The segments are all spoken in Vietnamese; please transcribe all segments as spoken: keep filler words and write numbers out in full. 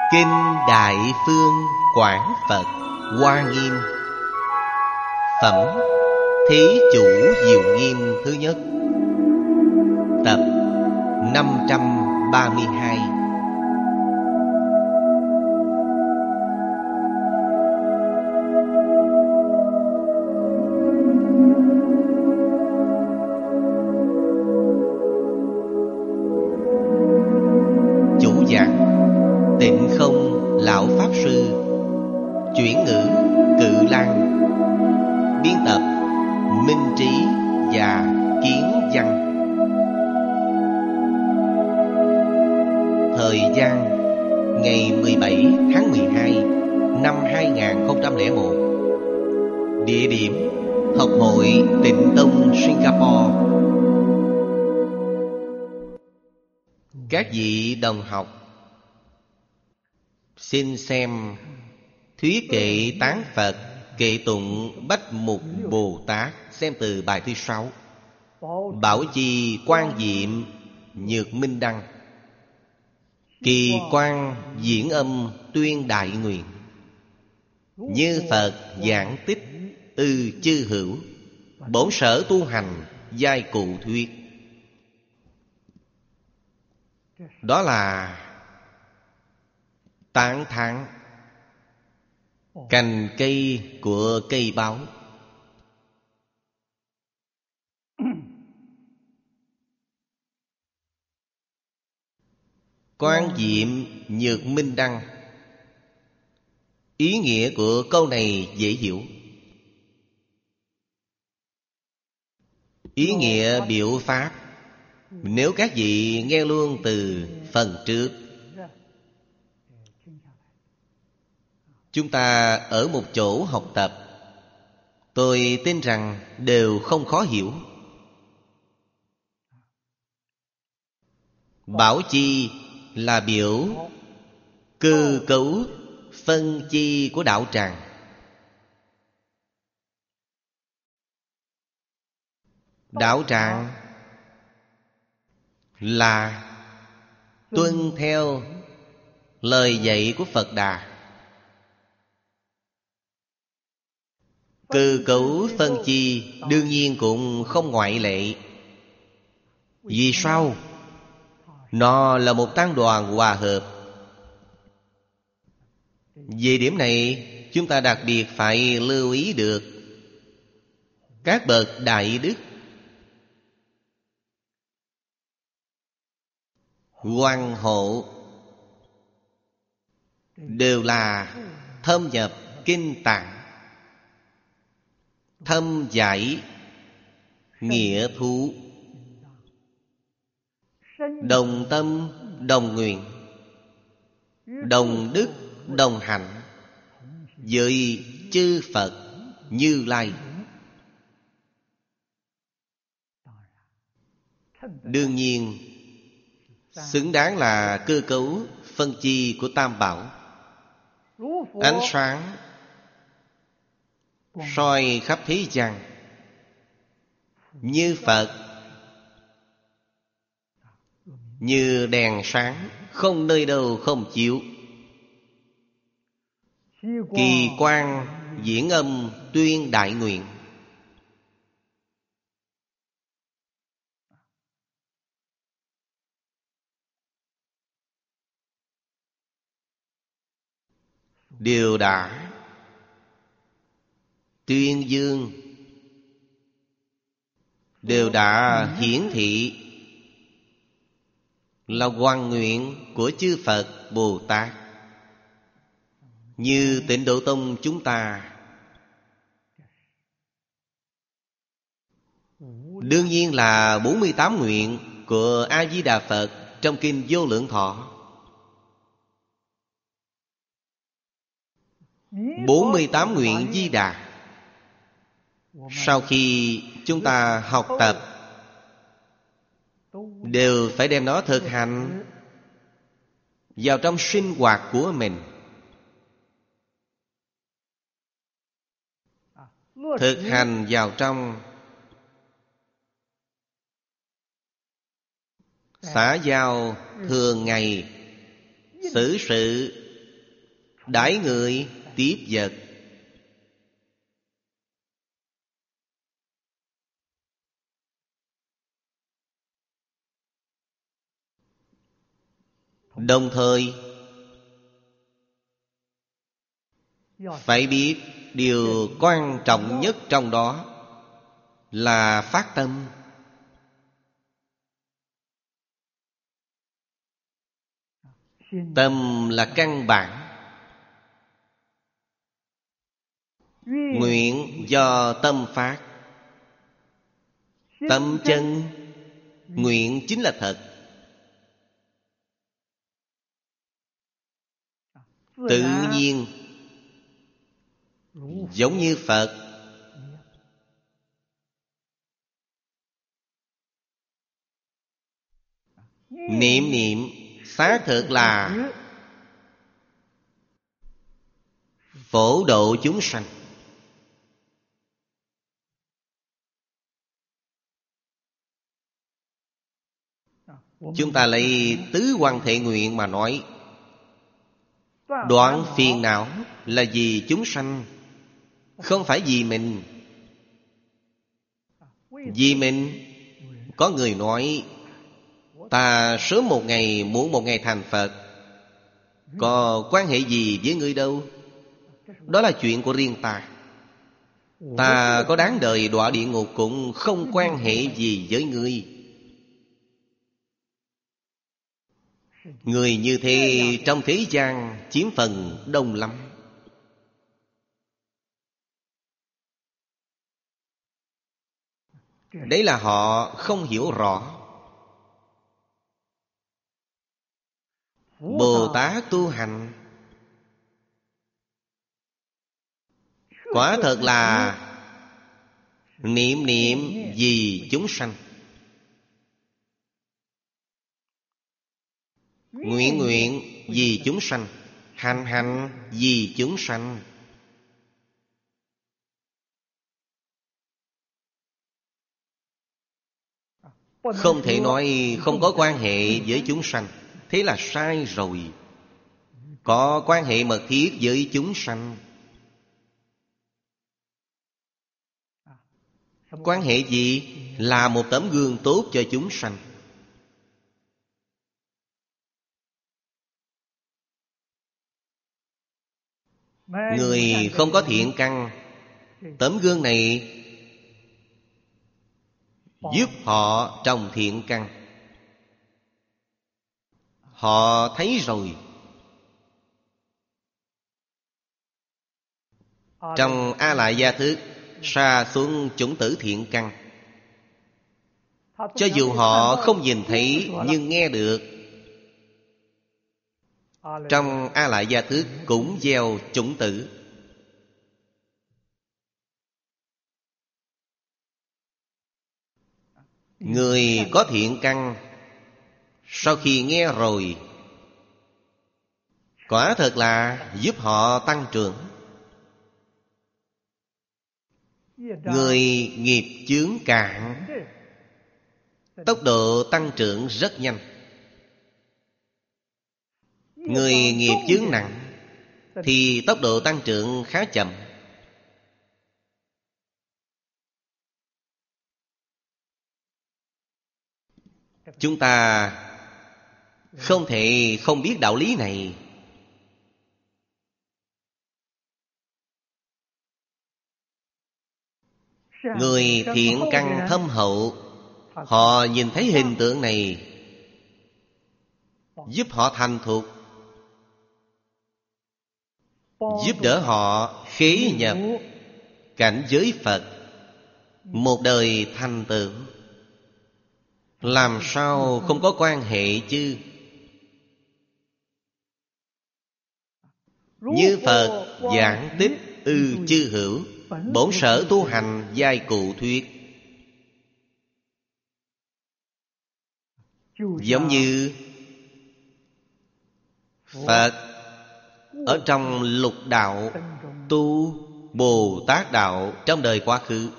Kinh Đại Phương Quảng Phật Hoa Nghiêm. Phẩm Thí Chủ Diệu Nghiêm thứ nhất. Tập năm trăm ba mươi hai. Chủ giảng Tịnh Không Lão Pháp Sư. Chuyển ngữ Cự Lan. Biên tập Minh Trí và Kiến Văn. Thời gian ngày mười bảy tháng mười hai năm hai nghìn không trăm lẻ một. Địa điểm Học hội Tịnh Tông Singapore. Các vị đồng học, xin xem Thuyết Kệ Tán Phật Kệ Tụng Bách Mục Bồ Tát. Xem từ bài thứ sáu. Bảo Chi Quan Diệm Nhược Minh Đăng. Kỳ Quan Diễn Âm Tuyên Đại Nguyện. Như Phật giảng tích ư chư hữu. Bổn sở tu hành giai cụ thuyết. Đó là tán thán cành cây của cây báo. Quan Diệm Nhược Minh Đăng. Ý nghĩa của câu này dễ hiểu. Ý nghĩa biểu pháp, nếu các vị nghe luôn từ phần trước, chúng ta ở một chỗ học tập, tôi tin rằng đều không khó hiểu. Bảo chi là biểu cơ cấu phân chi của đạo tràng. Đạo tràng là tuân theo lời dạy của Phật Đà. Cơ cấu phân chi đương nhiên cũng không ngoại lệ. Vì sao? Nó là một tăng đoàn hòa hợp. Về điểm này, chúng ta đặc biệt phải lưu ý được. Các bậc đại đức, quan hộ, đều là thâm nhập kinh tạng, thâm giải nghĩa thú, đồng tâm đồng nguyện, đồng đức đồng hạnh với chư Phật Như Lai. Đương nhiên xứng đáng là cơ cấu phân chi của Tam Bảo. Ánh sáng soi khắp thế gian. Như Phật, như đèn sáng, không nơi đâu không chiếu. Kỳ quan diễn âm tuyên đại nguyện. Đều đã tuyên dương, đều đã hiển thị là hoằng nguyện của chư Phật Bồ Tát. Như Tịnh Độ Tông chúng ta, đương nhiên là bốn mươi tám nguyện của A-di-đà Phật trong Kinh Vô Lượng Thọ. bốn mươi tám nguyện Di Đà. Sau khi chúng ta học tập, đều phải đem nó thực hành vào trong sinh hoạt của mình. Thực hành vào trong xã giao thường ngày, xử sự đãi người tiếp vật. Đồng thời phải biết điều quan trọng nhất trong đó là phát tâm. Tâm là căn bản. Nguyện do tâm phát. Tâm chân, nguyện chính là thật. Tự nhiên giống như Phật. Niệm niệm xác thực là phổ độ chúng sanh. Chúng ta lấy tứ quan thể nguyện mà nói. Đoạn phiền não là vì chúng sanh, không phải vì mình. Vì mình, có người nói ta sớm một ngày muộn một ngày thành Phật, có quan hệ gì với ngươi đâu. Đó là chuyện của riêng ta. Ta có đáng đời đọa địa ngục cũng không quan hệ gì với ngươi. Người như thế trong thế gian chiếm phần đông lắm. Đấy là họ không hiểu rõ. Bồ Tát tu hành quả thật là niệm niệm vì chúng sanh, nguyện nguyện vì chúng sanh, hành hành vì chúng sanh. Không thể nói không có quan hệ với chúng sanh. Thế là sai rồi. Có quan hệ mật thiết với chúng sanh. Quan hệ gì? Là một tấm gương tốt cho chúng sanh. Người không có thiện căn, tấm gương này giúp họ trồng thiện căn. Họ thấy rồi. Trong A Lại Gia Thức sa xuống chủng tử thiện căn. Cho dù họ không nhìn thấy nhưng nghe được. Trong A Lại Gia Thức cũng gieo chủng tử. Người có thiện căn sau khi nghe rồi, quả thật là giúp họ tăng trưởng. Người nghiệp chướng cạn, tốc độ tăng trưởng rất nhanh. Người nghiệp chướng nặng thì tốc độ tăng trưởng khá chậm. Chúng ta không thể không biết đạo lý này. Người thiện căn thâm hậu, họ nhìn thấy hình tượng này, giúp họ thành thục, giúp đỡ họ khế nhập cảnh giới Phật, một đời thành tựu. Làm sao không có quan hệ chứ? Như Phật giảng tích ư chư hữu, bổn sở tu hành giai cụ thuyết. Giống như Phật ở trong lục đạo tu Bồ Tát đạo trong đời quá khứ.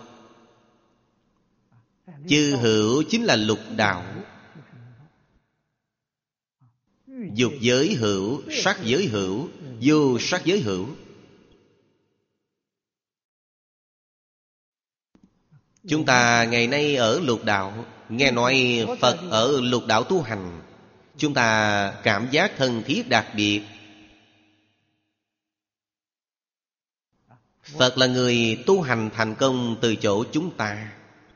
Chư hữu chính là lục đạo. Dục giới hữu, sắc giới hữu, vô sắc giới hữu. Chúng ta ngày nay ở lục đạo, nghe nói Phật ở lục đạo tu hành, chúng ta cảm giác thân thiết đặc biệt. Phật là người tu hành thành công từ chỗ chúng ta.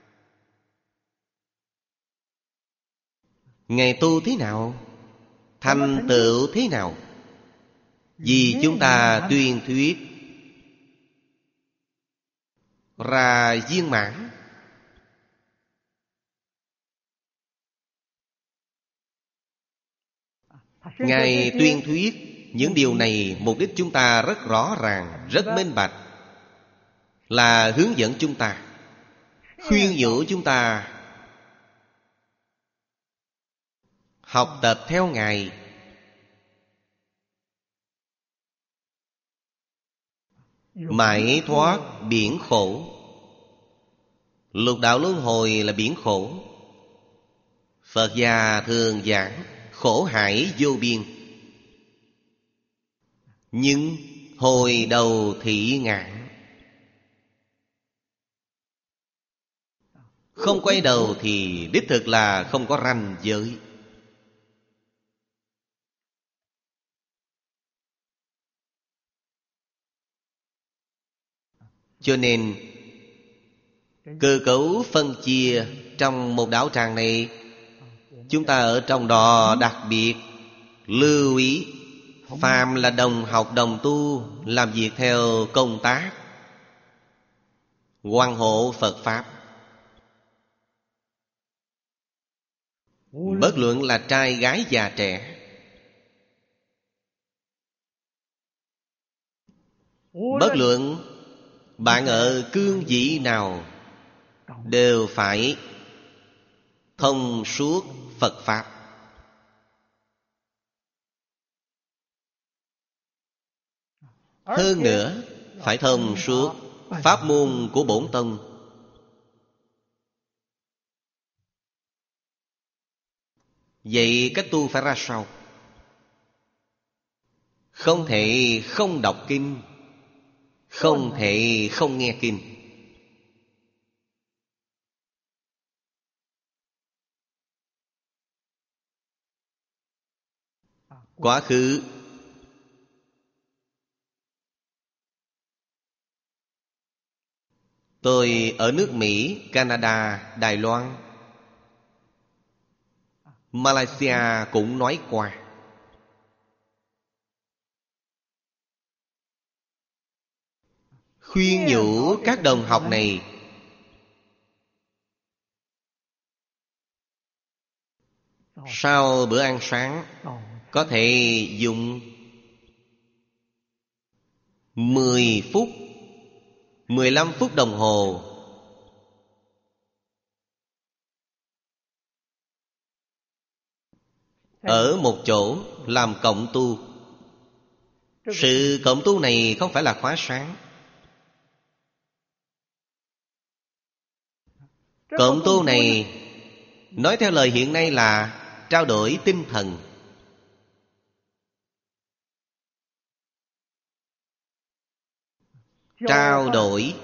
Ngài tu thế nào? Thành tựu thế nào? Vì chúng ta tuyên thuyết ra viên mãn. Ngài tuyên thuyết những điều này, mục đích chúng ta rất rõ ràng, rất minh bạch, là hướng dẫn chúng ta, khuyên nhủ chúng ta học tập theo Ngài. Mãi thoát biển khổ. Lục đạo luân hồi là biển khổ. Phật gia thường giảng khổ hải vô biên, nhưng hồi đầu thị ngạn. Không quay đầu thì đích thực là không có ranh giới. Cho nên cơ cấu phân chia trong một đạo tràng này, chúng ta ở trong đó đặc biệt lưu ý, phàm là đồng học đồng tu, làm việc theo công tác hoan hộ Phật Pháp. Bất luận là trai gái già trẻ, bất luận bạn ở cương vị nào, đều phải thông suốt Phật Pháp. Hơn nữa, phải thông suốt pháp môn của bổn tông. Vậy cách tu phải ra sao? Không thể không đọc kinh, không thể không nghe kinh. Quá khứ tôi ở nước Mỹ, Canada, Đài Loan, Malaysia cũng nói qua. Khuyên nhủ các đồng học này sau bữa ăn sáng có thể dùng mười phút, mười lăm phút đồng hồ ở một chỗ làm cộng tu. Sự cộng tu này không phải là khóa sáng. Cộng tu này nói theo lời hiện nay là trao đổi tinh thần. Trao đổi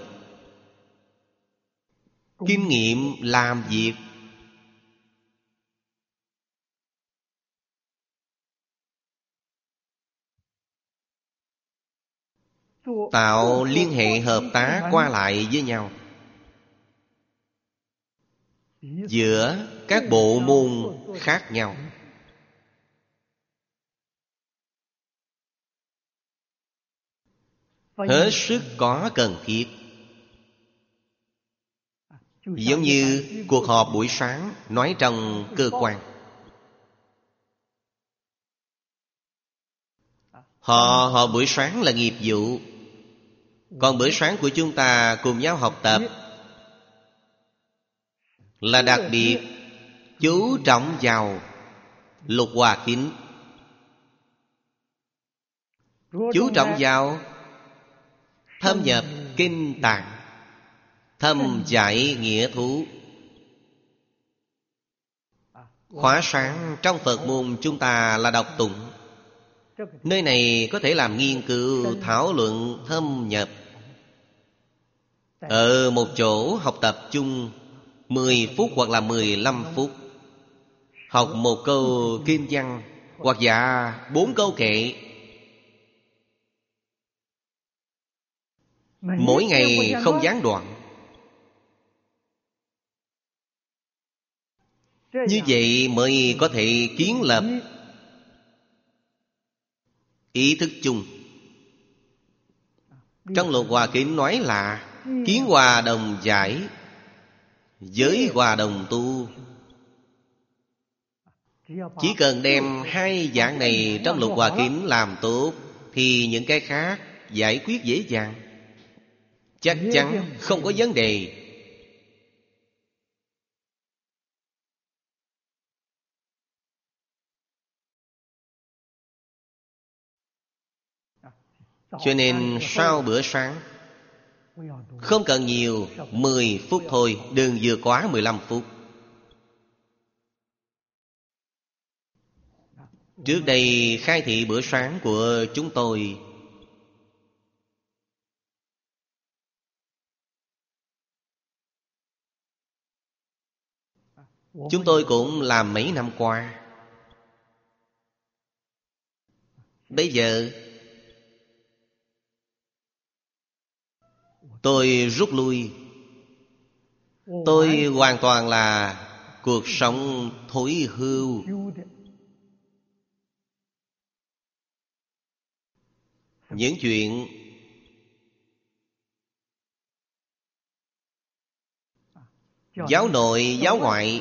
kinh nghiệm làm việc. Tạo liên hệ hợp tác qua lại với nhau giữa các bộ môn khác nhau. Hết sức có cần thiết. Giống như cuộc họp buổi sáng nói trong cơ quan. Họ họp buổi sáng là nghiệp vụ, còn bữa sáng của chúng ta cùng nhau học tập là đặc biệt chú trọng vào lục hòa kính, chú trọng vào thâm nhập kinh tạng, thâm giải nghĩa thú. Khóa sáng trong Phật môn chúng ta là đọc tụng, Nơi này có thể làm nghiên cứu, thảo luận, thâm nhập. Ở một chỗ học tập chung mười phút hoặc là mười lăm phút, học một câu kinh văn hoặc dạ bốn câu kệ. Mỗi ngày không gián đoạn. Như vậy mới có thể kiến lập ý thức chung. Trong Lục Hòa Kính nói là kiến hòa đồng giải, giới hòa đồng tu. Chỉ cần đem hai dạng này trong Lục Hòa Kính làm tốt thì những cái khác giải quyết dễ dàng. Chắc chắn không có vấn đề. Cho nên sau bữa sáng không cần nhiều, mười phút thôi, đừng vượt quá mười lăm phút. Trước đây khai thị bữa sáng của chúng tôi, chúng tôi cũng làm mấy năm qua. Bây giờ tôi rút lui. Tôi hoàn toàn là cuộc sống thối hưu. Những chuyện giáo nội, giáo ngoại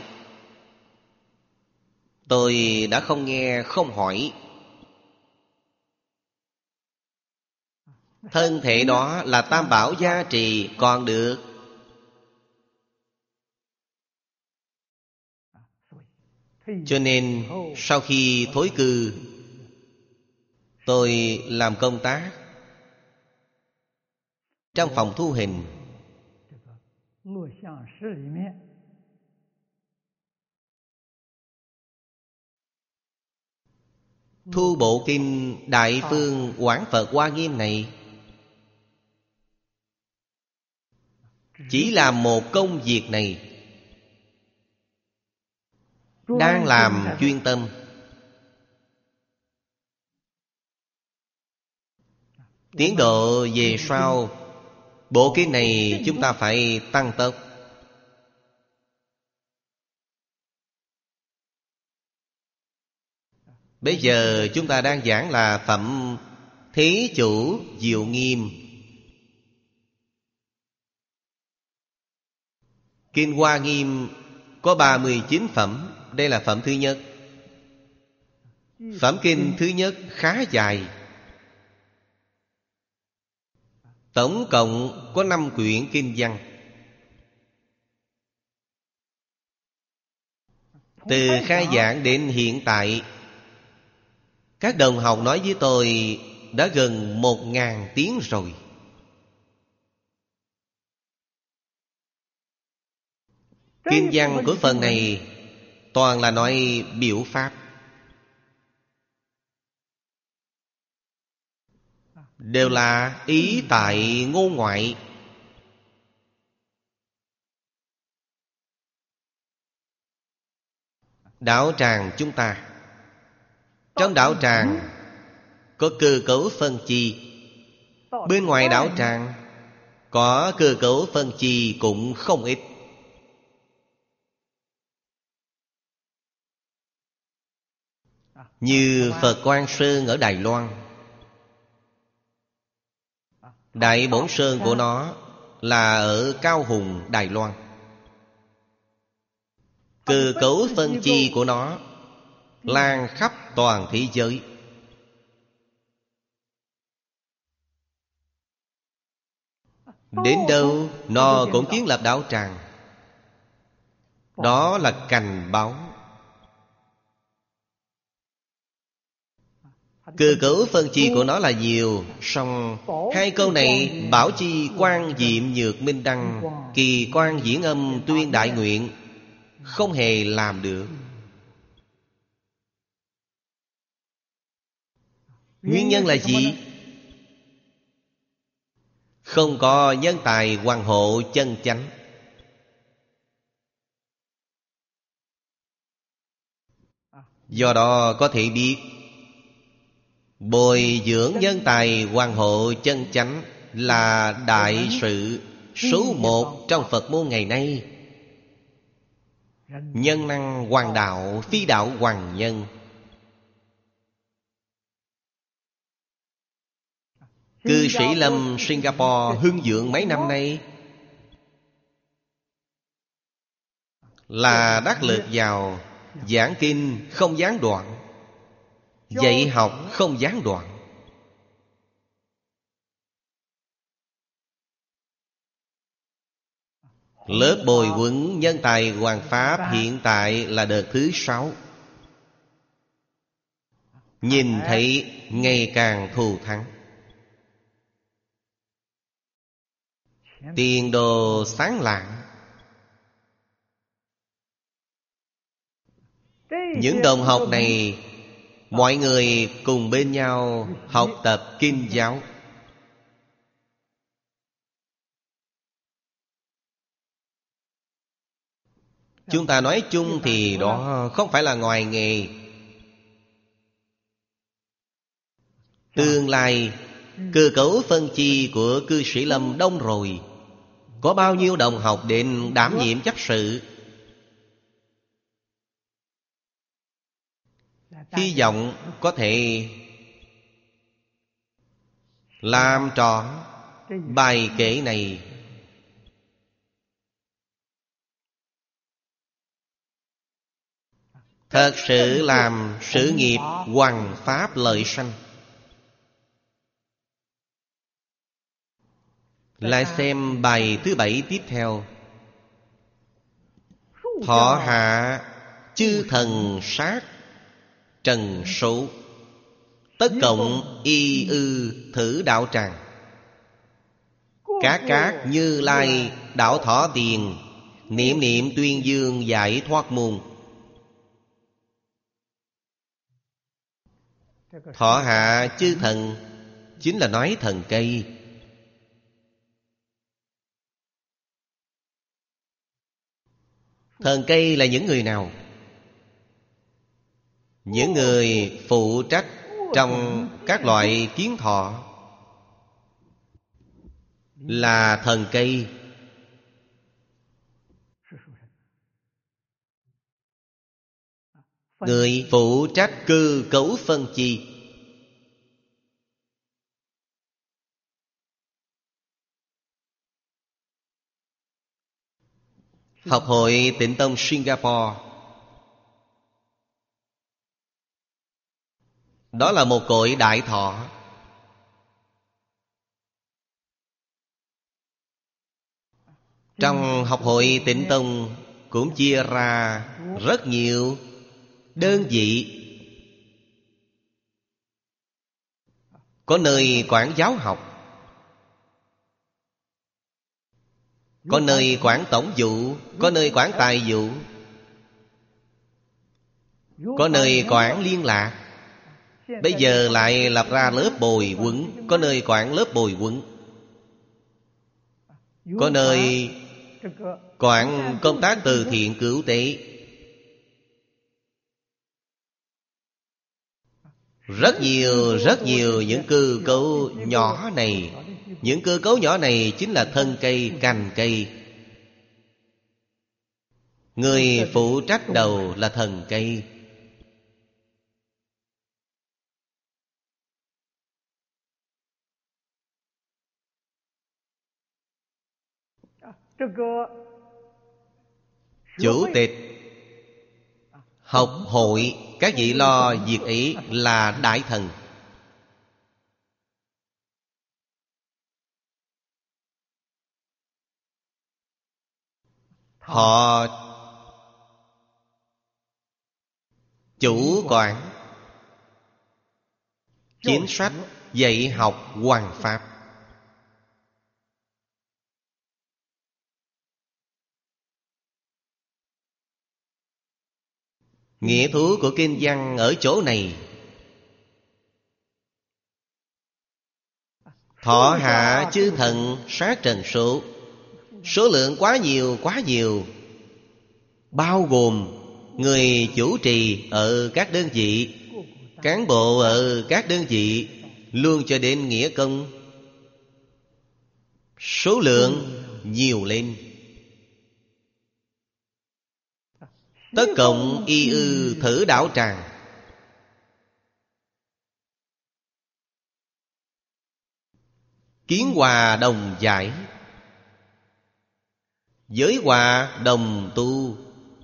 tôi đã không nghe, không hỏi. Thân thể đó là tam bảo gia trì còn được. Cho nên sau khi thối cư, tôi làm công tác trong phòng thu hình. Thu bộ kinh Đại Phương Quảng Phật Hoa Nghiêm này chỉ làm một công việc này, đang làm chuyên tâm. Tiến độ về sau, bộ kinh này chúng ta phải tăng tốc. Bây giờ chúng ta đang giảng là phẩm Thí Chủ Diệu Nghiêm. Kinh Hoa Nghiêm có ba mươi chín phẩm. Đây là phẩm thứ nhất. Phẩm kinh thứ nhất khá dài. Tổng cộng có năm quyển kinh văn. Từ khai giảng đến hiện tại, các đồng học nói với tôi đã gần một ngàn tiếng rồi. Kinh văn của phần này toàn là nói biểu pháp, đều là ý tại ngôn ngoại. Đạo tràng chúng ta, trong đạo tràng có cơ cấu phân chi. Bên ngoài đạo tràng có cơ cấu phân chi cũng không ít. Như Phật Quang Sơn ở Đài Loan, Đại Bổn Sơn của nó là ở Cao Hùng, Đài Loan. Cơ cấu phân chi của nó lan khắp toàn thế giới. Đến đâu nó cũng kiến lập đạo tràng. Đó là cành báo. Cơ cấu phân chi của nó là nhiều. Song hai câu này bảo chi quan diệm nhược minh đăng, kỳ quan diễn âm tuyên đại nguyện, không hề làm được. Nguyên nhân là gì? Không có nhân tài hoàng hộ chân chánh. Do đó có thể biết bồi dưỡng nhân tài hoàng hộ chân chánh là đại sự số một trong Phật môn ngày nay. Nhân năng hoàng đạo, phi đạo hoàng nhân. Cư sĩ Lâm Singapore hưng vượng mấy năm nay là đắc lực vào giảng kinh không gián đoạn, dạy học không gián đoạn. Lớp bồi huấn nhân tài hoàng pháp hiện tại là đợt thứ sáu. Nhìn thấy ngày càng thù thắng, tiền đồ sáng lạng. Những đồng học này, mọi người cùng bên nhau học tập kinh giáo. Chúng ta nói chung thì đó không phải là ngoài nghề. Tương lai cơ cấu phân chi của cư sĩ Lâm đông rồi, có bao nhiêu đồng học đến đảm nhiệm chấp sự. Hy vọng có thể làm trọn bài kệ này. Thật sự làm sự nghiệp hoằng pháp lợi sanh. Lại xem bài thứ bảy tiếp theo. Thọ hạ chư thần sát trần số, tất cộng y ư thử đạo tràng. Các các Như Lai đạo thọ tiền, niệm niệm tuyên dương giải thoát môn. Thọ hạ chư thần chính là nói thần cây. Thần cây là những người nào? Những người phụ trách trong các loại kiến thọ là thần cây. Người phụ trách cơ cấu phân chi. Học hội Tịnh Tông Singapore, đó là một cội đại thọ. Trong học hội Tịnh Tông cũng chia ra rất nhiều đơn vị. Có nơi quản giáo học, có nơi quản tổng vụ, có nơi quản tài vụ, có nơi quản liên lạc. Bây giờ lại lập ra lớp bồi huấn, có nơi quản lớp bồi huấn, có nơi quản công tác từ thiện cứu tế. Rất nhiều, rất nhiều những cơ cấu nhỏ này. Những cơ cấu nhỏ này chính là thân cây, cành cây. Người phụ trách đầu là thần cây. Chủ tịch học hội các vị lo việc ấy là đại thần. Họ chủ quản chính sách dạy học hoằng pháp. Nghĩa thú của kinh văn ở chỗ này. Thọ hạ chư thần sát trần số. Số lượng quá nhiều quá nhiều, bao gồm người chủ trì ở các đơn vị, cán bộ ở các đơn vị, luôn cho đến nghĩa công. Số lượng nhiều lên. Tất cộng y ư thử đảo tràng. Kiến hòa đồng giải, giới hòa đồng tu.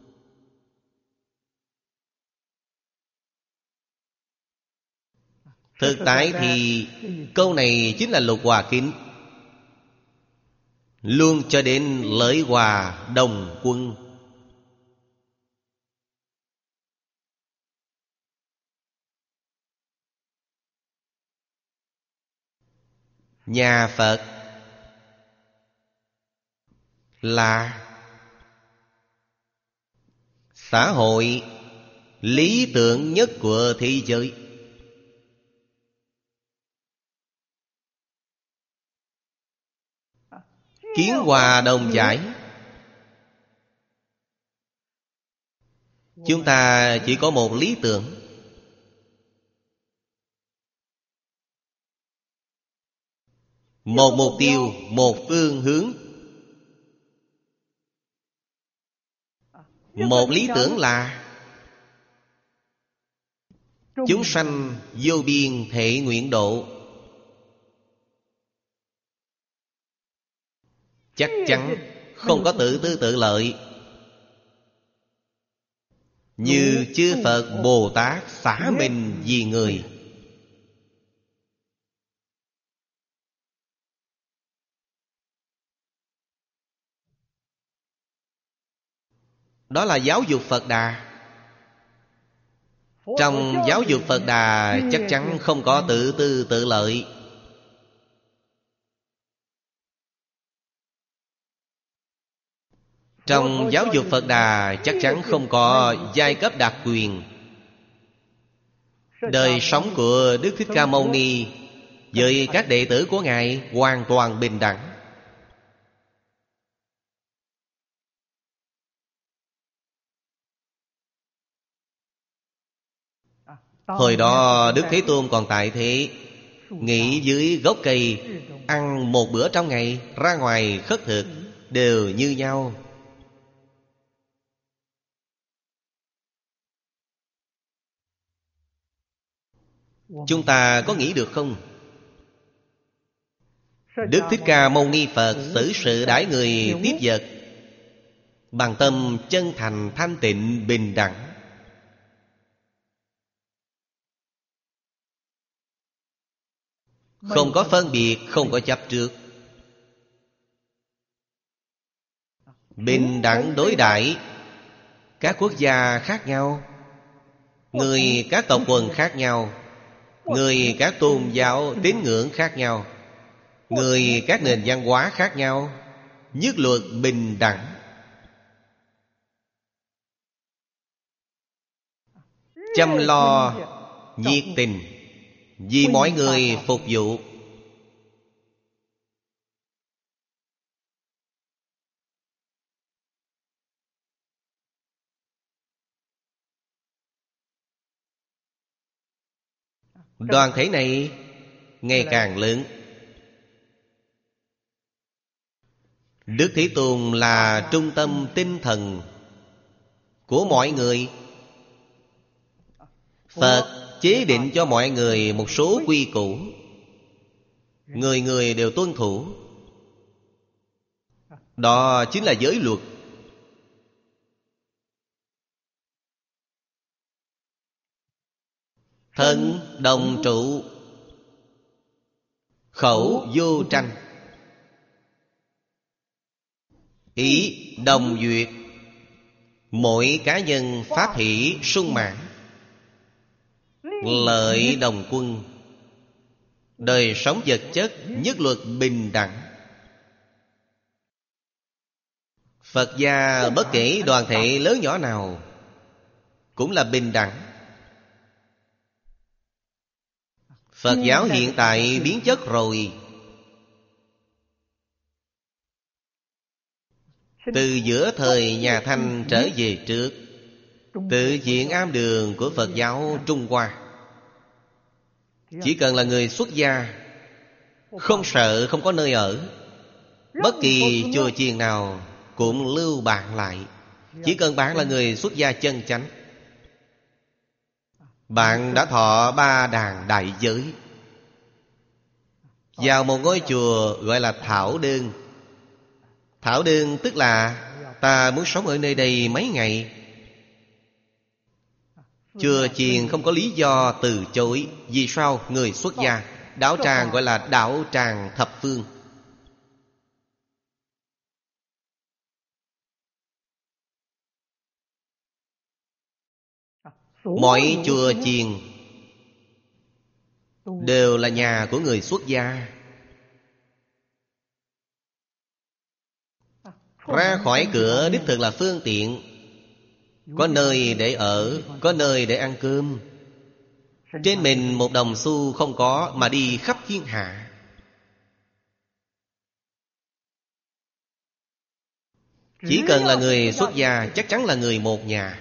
Thực tại thì câu này chính là Lục Hòa Kính, luôn cho đến lợi hòa đồng quân. Nhà Phật là xã hội lý tưởng nhất của thế giới. Kiến hòa đồng giải. Chúng ta chỉ có một lý tưởng, một mục tiêu, một phương hướng. Một lý tưởng là chúng sanh vô biên thệ nguyện độ. Chắc chắn không có tự tư tự lợi. Như chư Phật Bồ Tát xả mình vì người. Đó là giáo dục Phật Đà. Trong giáo dục Phật Đà chắc chắn không có tự tư tự lợi. Trong giáo dục Phật Đà chắc chắn không có giai cấp đặc quyền. Đời sống của Đức Thích Ca Mâu Ni với các đệ tử của Ngài hoàn toàn bình đẳng. Hồi đó Đức Thế Tôn còn tại thế, nghỉ dưới gốc cây, ăn một bữa trong ngày, ra ngoài khất thực đều như nhau. Chúng ta có nghĩ được không? Đức Thích Ca Mâu Ni Phật xử sự đãi người tiếp vật bằng tâm chân thành thanh tịnh bình đẳng. Không có phân biệt, không có chấp trước. Bình đẳng đối đãi các quốc gia khác nhau, người các tộc quần khác nhau, người các tôn giáo tín ngưỡng khác nhau, người các nền văn hóa khác nhau, nhất luật bình đẳng. Chăm lo nhiệt tình vì mọi người phục vụ. Đoàn thể này ngày càng lớn. Đức Thế Tôn là trung tâm tinh thần của mọi người. Phật chế định cho mọi người một số quy củ, người người đều tuân thủ. Đó chính là giới luật. Thân đồng trụ, khẩu vô tranh, ý đồng duyệt, mỗi cá nhân pháp hỷ sung mãn, lợi đồng quân. Đời sống vật chất nhất luật bình đẳng. Phật gia bất kể đoàn thể lớn nhỏ nào cũng là bình đẳng. Phật giáo hiện tại biến chất rồi, Từ giữa thời nhà Thanh trở về trước, tự viện am đường của Phật giáo Trung Hoa, chỉ cần là người xuất gia, không sợ không có nơi ở, bất kỳ chùa chiền nào cũng lưu bạn lại. Chỉ cần bạn là người xuất gia chân chánh, bạn đã thọ ba đàn đại giới. Vào một ngôi chùa gọi là thảo đơn. Thảo đơn tức là ta muốn sống ở nơi đây mấy ngày. Chùa chiền không có lý do từ chối. Vì sao? Người xuất gia. Đạo tràng gọi là đạo tràng thập phương. Mọi chùa chiền đều là nhà của người xuất gia. Ra khỏi cửa đích thực là phương tiện, có nơi để ở, có nơi để ăn cơm. Trên mình một đồng xu không có mà đi khắp thiên hạ. Chỉ cần là người xuất gia, chắc chắn là người một nhà.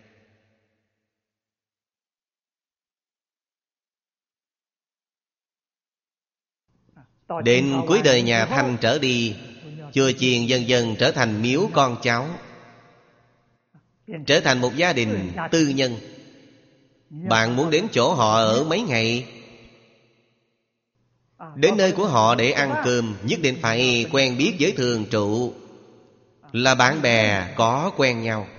Đến cuối đời nhà Thanh trở đi, chùa chiền dần dần trở thành miếu con cháu, trở thành một gia đình tư nhân. Bạn muốn đến chỗ họ ở mấy ngày, đến nơi của họ để ăn cơm, nhất định phải quen biết với thường trụ, là bạn bè có quen nhau.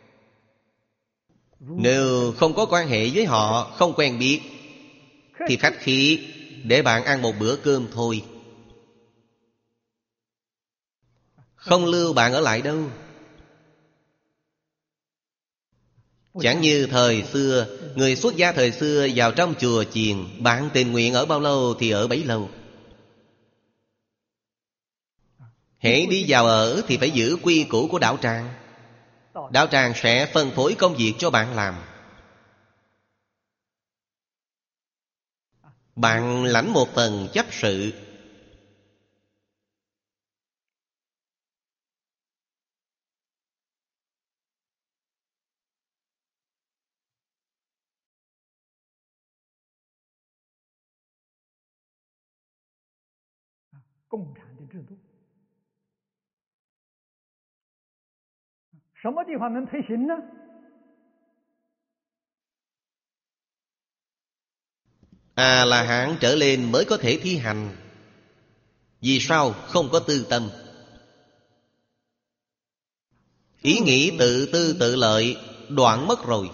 Nếu không có quan hệ với họ, không quen biết, thì khách khí để bạn ăn một bữa cơm thôi, không lưu bạn ở lại đâu. Chẳng như thời xưa, người xuất gia thời xưa vào trong chùa chiền, bạn tình nguyện ở bao lâu thì ở bấy lâu. Hễ đi vào ở thì phải giữ quy củ của đạo tràng. Đạo tràng sẽ phân phối công việc cho bạn làm. Bạn lãnh một phần chấp sự. A-la-hán trở lên mới có thể thi hành. Vì sao? Không có tư tâm. Ý nghĩ tự tư tự lợi đoạn mất rồi.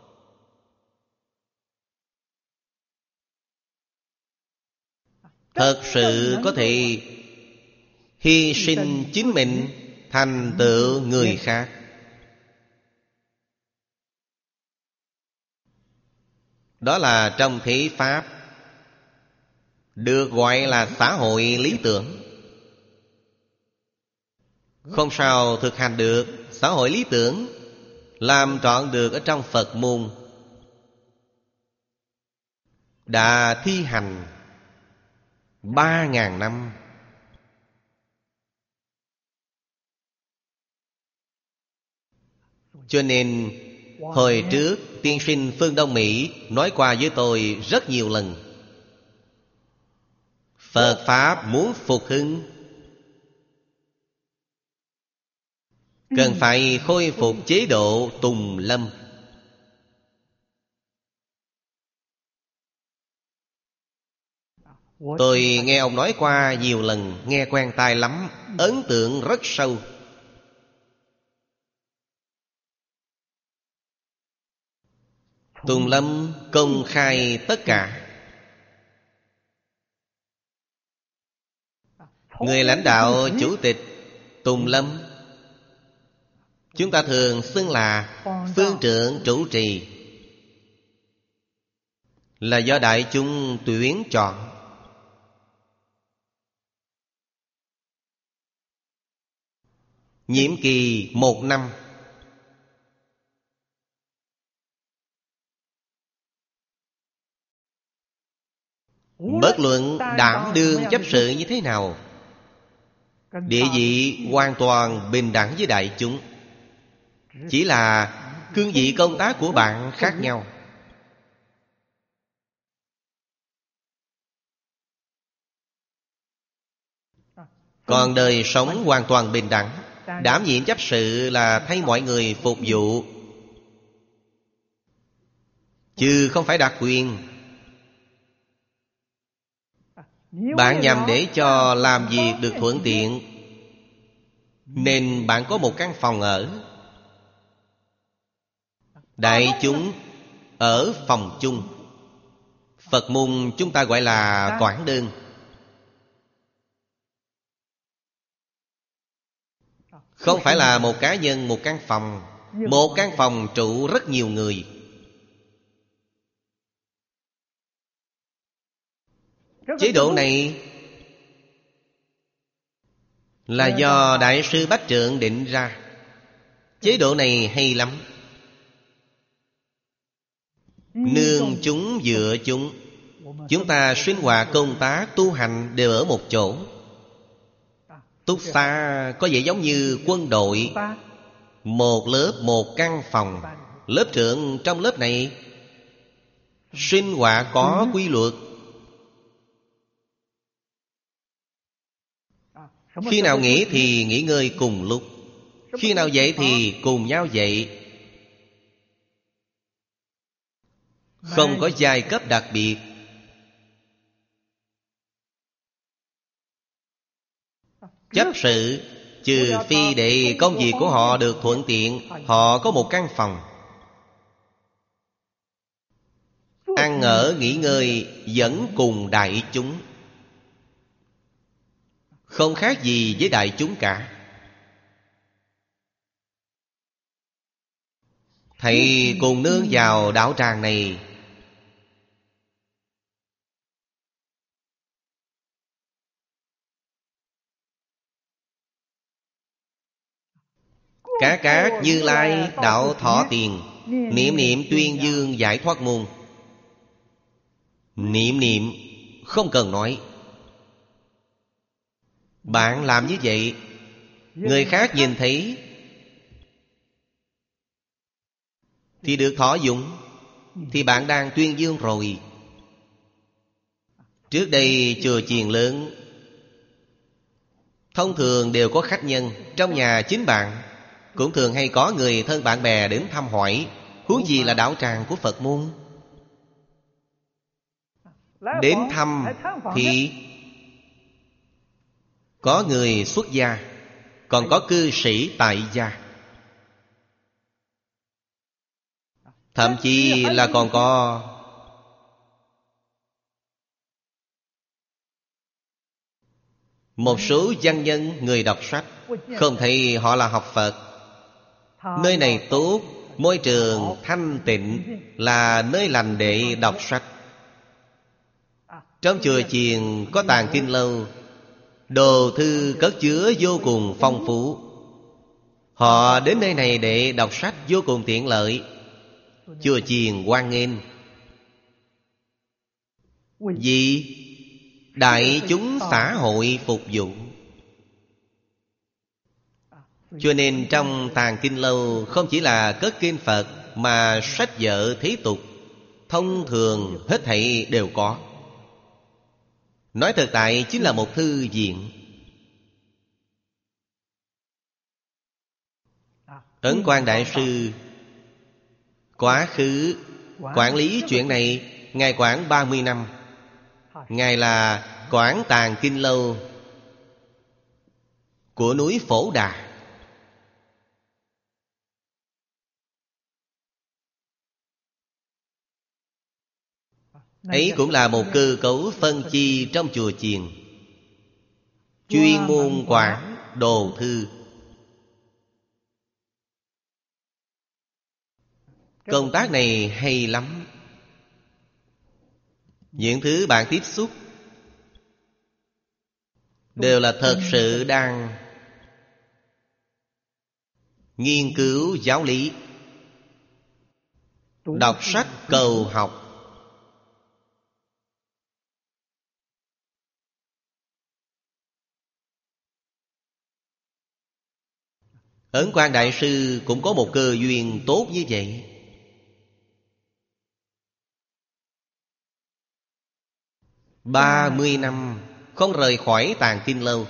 Thật sự có thể hy sinh chính mình, thành tựu người khác. Đó là trong thế Pháp được gọi là xã hội lý tưởng. Không sao thực hành được xã hội lý tưởng, làm trọn được ở trong Phật môn. Đã thi hành ba ngàn năm. Cho nên hồi trước tiên sinh Phương Đông Mỹ nói qua với tôi rất nhiều lần, Phật Pháp muốn phục hưng, cần phải khôi phục chế độ Tùng Lâm. Tôi nghe ông nói qua nhiều lần, nghe quen tai lắm, ấn tượng rất sâu. Tùng Lâm công khai tất cả. Người lãnh đạo chủ tịch Tùng Lâm, chúng ta thường xưng là phương trưởng chủ trì, là do đại chúng tuyển chọn. Nhiệm kỳ một năm. Bất luận đảm đương chấp sự như thế nào, Địa vị hoàn toàn bình đẳng với đại chúng. Chỉ là cương vị công tác của bạn khác nhau. Còn đời sống hoàn toàn bình đẳng. Đảm nhiệm chấp sự là thay mọi người phục vụ, chứ không phải đặc quyền. Bạn nhằm để cho làm việc được thuận tiện, nên bạn có một căn phòng ở. Đại chúng ở phòng chung. Phật môn chúng ta gọi là quản đơn. Không phải là một cá nhân một căn phòng. Một căn phòng trụ rất nhiều người. Chế độ này là do Đại sư Bách Trượng định ra. Chế độ này hay lắm. Nương chúng dựa chúng. Chúng ta sinh hoạt công tác tu hành đều ở một chỗ. Túc xá có vẻ giống như quân đội. Một lớp một căn phòng. Lớp trưởng trong lớp này sinh hoạt có quy luật. Khi nào nghỉ thì nghỉ ngơi cùng lúc. Khi nào dậy thì cùng nhau dậy. Không có giai cấp đặc biệt. Chấp sự trừ phi để công việc của họ được thuận tiện, họ có một căn phòng. Ăn ở nghỉ ngơi vẫn cùng đại chúng, không khác gì với đại chúng cả. Thầy cùng nương vào đạo tràng này. Cả các Như Lai đạo thọ tiền, niệm niệm tuyên dương giải thoát môn. Niệm niệm không cần nói. Bạn làm như vậy, người khác nhìn thấy thì được thọ dụng, thì bạn đang tuyên dương rồi. Trước đây chùa chiền lớn thông thường đều có khách nhân. Trong nhà chính bạn cũng thường hay có người thân bạn bè đến thăm hỏi. Huống gì là đạo tràng của Phật môn. Đến thăm thì có người xuất gia, còn có cư sĩ tại gia. Thậm chí là còn có một số văn nhân người đọc sách. Không thấy họ là học Phật. Nơi này tốt, môi trường thanh tịnh, là nơi lành để đọc sách. Trong chùa chiền có tàng kinh lâu, đồ thư cất chứa vô cùng phong phú. Họ đến nơi này để đọc sách vô cùng tiện lợi. Chùa chiền hoan nghênh. Vì đại chúng xã hội phục vụ. Cho nên trong tàng kinh lâu không chỉ là cất kinh Phật, mà sách vở thế tục thông thường hết thảy đều có. Nói thực tại chính là một thư viện. Ấn Quang Đại Sư quá khứ quản lý chuyện này. Ngài quản ba mươi năm. Ngài là quản tàng kinh lâu của núi Phổ Đà. Ấy cũng là một cơ cấu phân chi trong chùa chiền, chuyên môn quản đồ thư. Công tác này hay lắm. Những thứ bạn tiếp xúc đều là thật sự đang nghiên cứu giáo lý, đọc sách cầu học. Ấn Quang Đại Sư cũng có một cơ duyên tốt như vậy. Ba mươi năm không rời khỏi Tạng Kinh Lâu.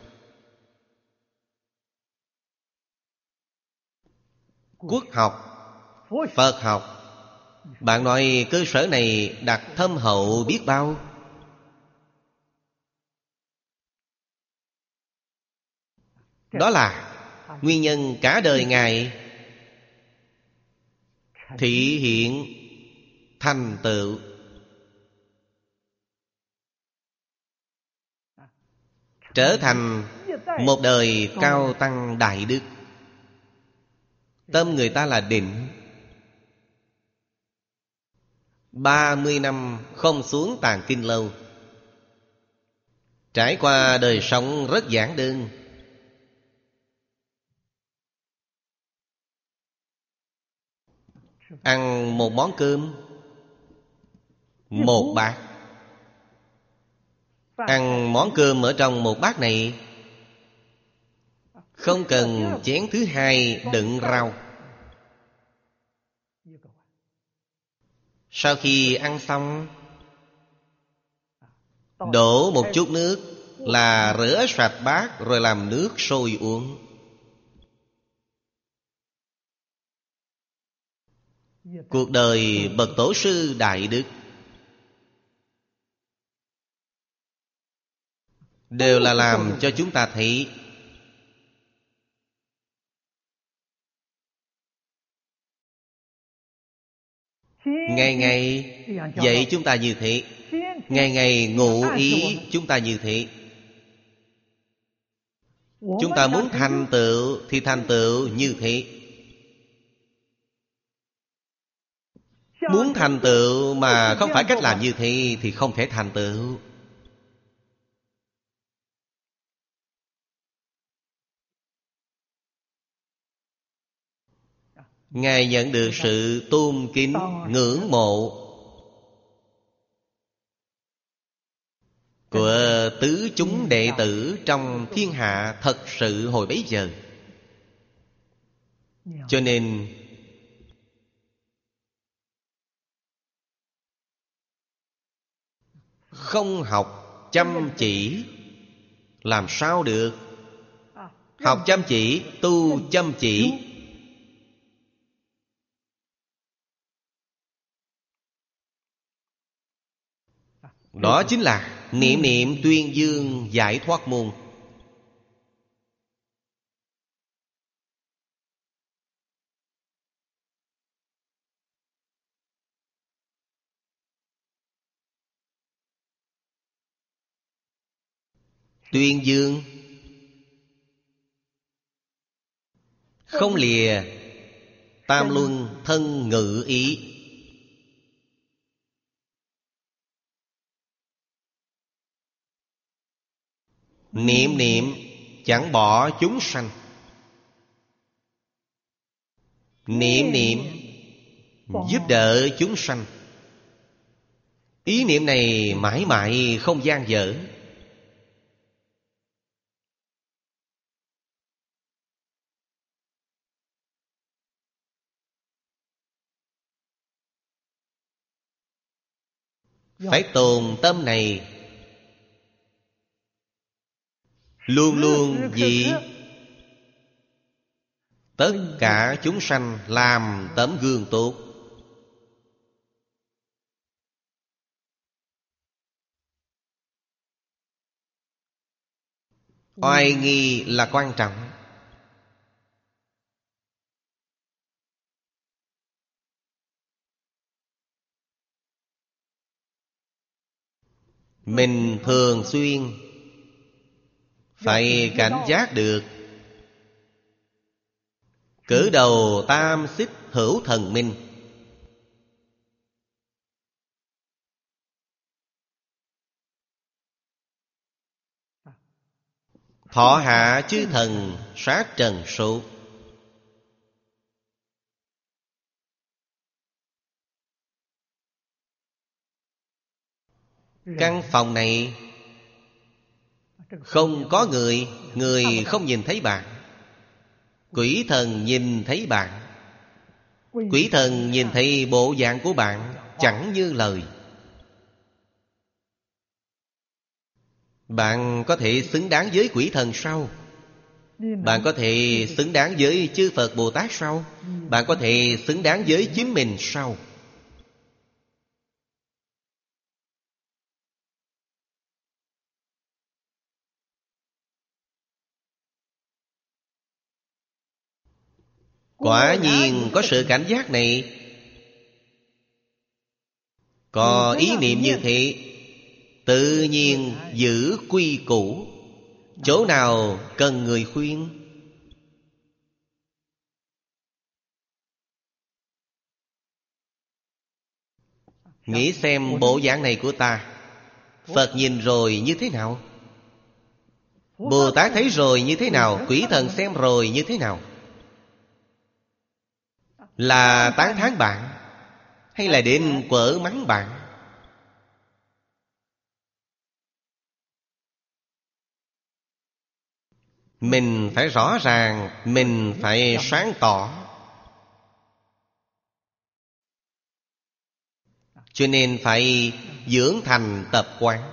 Quốc học, Phật học, bạn nói cơ sở này đặt thâm hậu biết bao. Đó là nguyên nhân cả đời Ngài thị hiện thành tựu. Trở thành một đời cao tăng đại đức. Tâm người ta là định. Ba mươi năm không xuống Tạng Kinh Lâu, trải qua đời sống rất giản đơn. Ăn một món cơm, một bát. Ăn món cơm ở trong một bát này, không cần chén thứ hai đựng rau. Sau khi ăn xong, đổ một chút nước là rửa sạch bát rồi làm nước sôi uống. Cuộc đời bậc tổ sư đại đức đều là làm cho chúng ta thấy ngày ngày dạy chúng ta như thế, ngày ngày ngụ ý chúng ta như thế. Chúng ta muốn thành tựu thì thành tựu như thế. Muốn thành tựu mà không phải cách làm như thế thì không thể thành tựu. Ngài nhận được sự tôn kính, ngưỡng mộ của tứ chúng đệ tử trong thiên hạ thật sự hồi bấy giờ. Cho nên không học chăm chỉ làm sao được. Học chăm chỉ, tu chăm chỉ, đó chính là niệm niệm tuyên dương giải thoát môn. Tuyên dương không lìa tam luân thân ngữ ý. Niệm niệm chẳng bỏ chúng sanh. Niệm niệm giúp đỡ chúng sanh. Ý niệm này mãi mãi không gian dở. Phải tồn tâm này, luôn luôn vì tất cả chúng sanh làm tấm gương tốt. Oai nghi là quan trọng. Mình thường xuyên phải cảnh giác được. Cử đầu tam xích hữu thần minh. Thọ hạ chư thần sát trần số. Căn phòng này không có người, người không nhìn thấy bạn. Quỷ thần nhìn thấy bạn, quỷ thần nhìn thấy bộ dạng của bạn chẳng như lời. Bạn có thể xứng đáng với quỷ thần sao? Bạn có thể xứng đáng với chư Phật Bồ Tát sao? Bạn có thể xứng đáng với chính mình sao? Quả nhiên có sự cảnh giác này, có ý niệm như thế, tự nhiên giữ quy củ. Chỗ nào cần người khuyên, nghĩ xem bộ dạng này của ta, Phật nhìn rồi như thế nào? Bồ Tát thấy rồi như thế nào? Quỷ thần xem rồi như thế nào? Là tán thán bạn hay là đến quở mắng bạn? Mình phải rõ ràng, mình phải sáng tỏ. Cho nên phải dưỡng thành tập quán.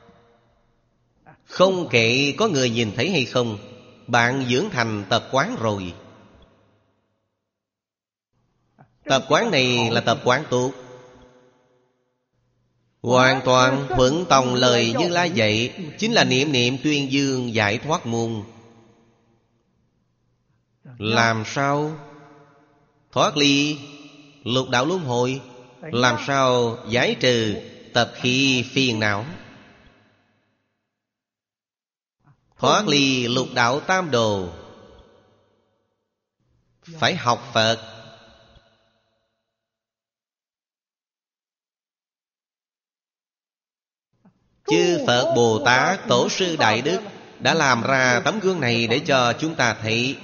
Không kệ có người nhìn thấy hay không, bạn dưỡng thành tập quán rồi. Tập quán này là tập quán tốt, hoàn toàn thuận tòng lời Như Lai dạy, chính là niệm niệm tuyên dương giải thoát môn. Làm sao thoát ly lục đạo luân hồi? Làm sao giải trừ tập khí phiền não? Thoát ly lục đạo tam đồ, phải học Phật. Chư Phật Bồ Tát Tổ sư Đại Đức đã làm ra tấm gương này để cho chúng ta thấy.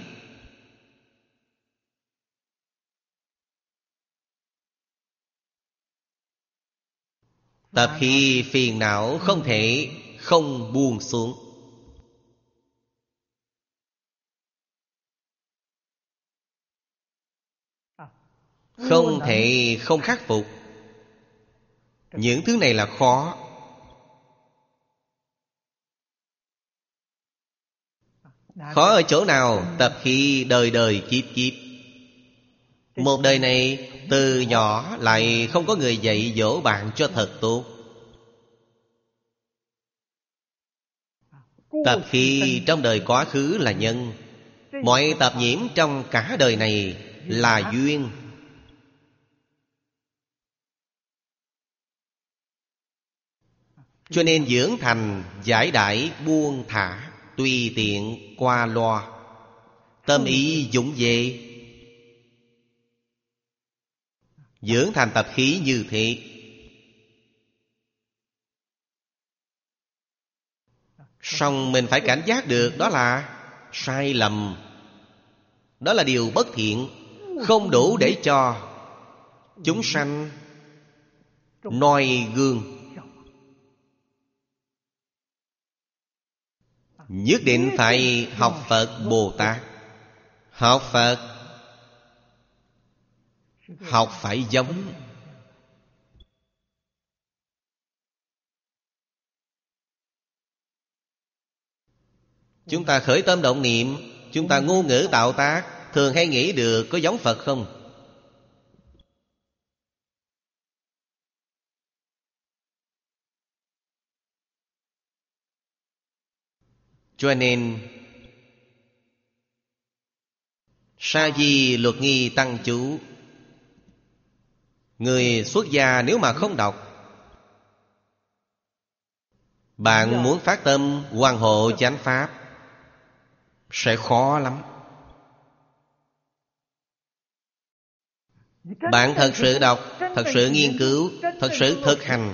Tập khí phiền não không thể không buông xuống. Không thể không khắc phục. Những thứ này là khó. Khó ở chỗ nào? Tập khí đời đời kiếp kiếp. Một đời này từ nhỏ lại không có người dạy dỗ bạn cho thật tốt. Tập khí trong đời quá khứ là nhân, mọi tập nhiễm trong cả đời này là duyên. Cho nên dưỡng thành giải đãi buông thả, tùy tiện qua loa, tâm ý dũng về. Dưỡng thành tập khí như thế, song mình phải cảnh giác được đó là sai lầm. Đó là điều bất thiện, không đủ để cho chúng sanh noi gương. Nhất định phải học Phật Bồ Tát. Học Phật, học phải giống. Chúng ta khởi tâm động niệm, chúng ta ngôn ngữ tạo tác, thường hay nghĩ được có giống Phật không? Cho nên Sa Di Luật Nghi Tăng Chú, người xuất gia nếu mà không đọc, bạn muốn phát tâm hoằng hộ chánh pháp sẽ khó lắm. Bạn thật sự đọc, thật sự nghiên cứu, thật sự thực hành,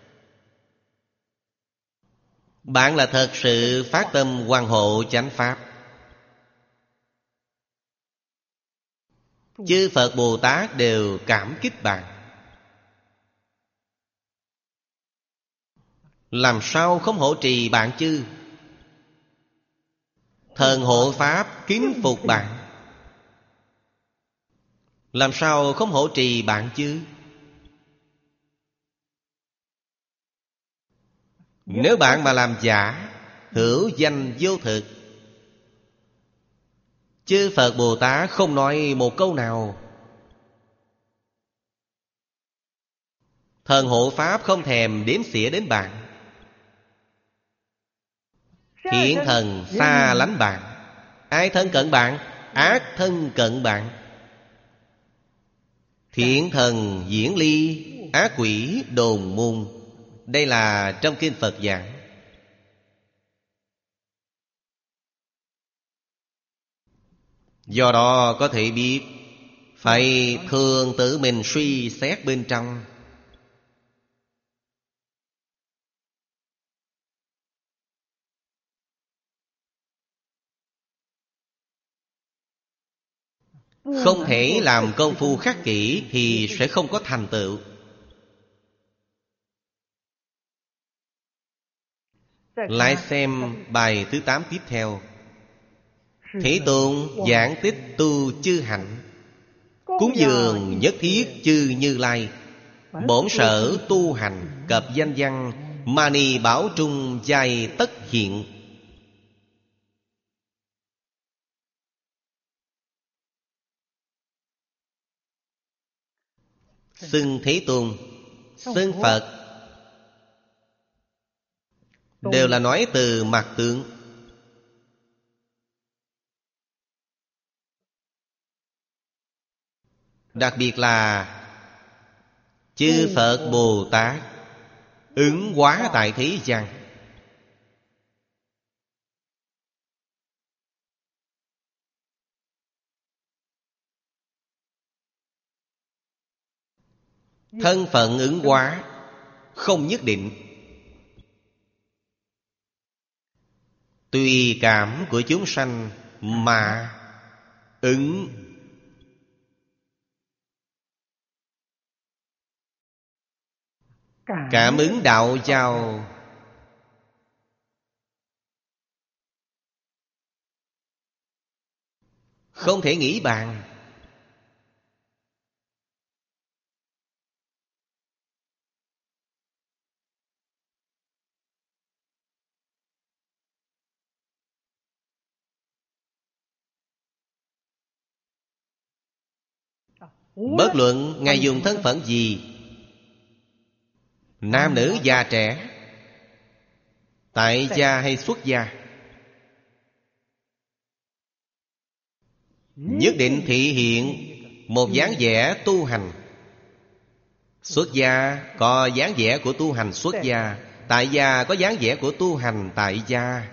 bạn là thật sự phát tâm hoằng hộ chánh pháp, chư Phật Bồ Tát đều cảm kích bạn. Làm sao không hộ trì bạn chứ? Thần hộ pháp kính phục bạn, Làm sao không hộ trì bạn chứ? Nếu bạn mà làm giả, hữu danh vô thực, chư Phật Bồ Tát không nói một câu nào. Thần hộ Pháp không thèm đếm xỉa đến bạn. Thiện thần xa lánh bạn. Ai thân cận bạn? Ác thân cận bạn. Thiện thần diễn ly, ác quỷ đồn môn. Đây là trong kinh Phật giảng. Do đó có thể biết, phải thường tự mình suy xét bên trong. Không thể làm công phu khắc kỷ thì sẽ không có thành tựu. Lại xem bài thứ tám tiếp theo. Thế Tôn giảng tích tu chư hạnh, cúng dường nhất thiết chư Như Lai. Bổn sở tu hành cập danh văn, mani bảo trung giai tất hiện. Xưng Thế Tôn, xưng Phật đều là nói từ mặt tướng. Đặc biệt là chư Phật Bồ Tát ứng hóa tại thế gian. Thân phận ứng hóa không nhất định, tùy cảm của chúng sanh mà ứng. Cảm ứng đạo giao không thể nghĩ bàn. Bất luận Ngài dùng thân phận gì, nam nữ già trẻ, tại gia hay xuất gia, nhất định thị hiện một dáng vẻ tu hành. Xuất gia có dáng vẻ của tu hành xuất gia, tại gia có dáng vẻ của tu hành tại gia.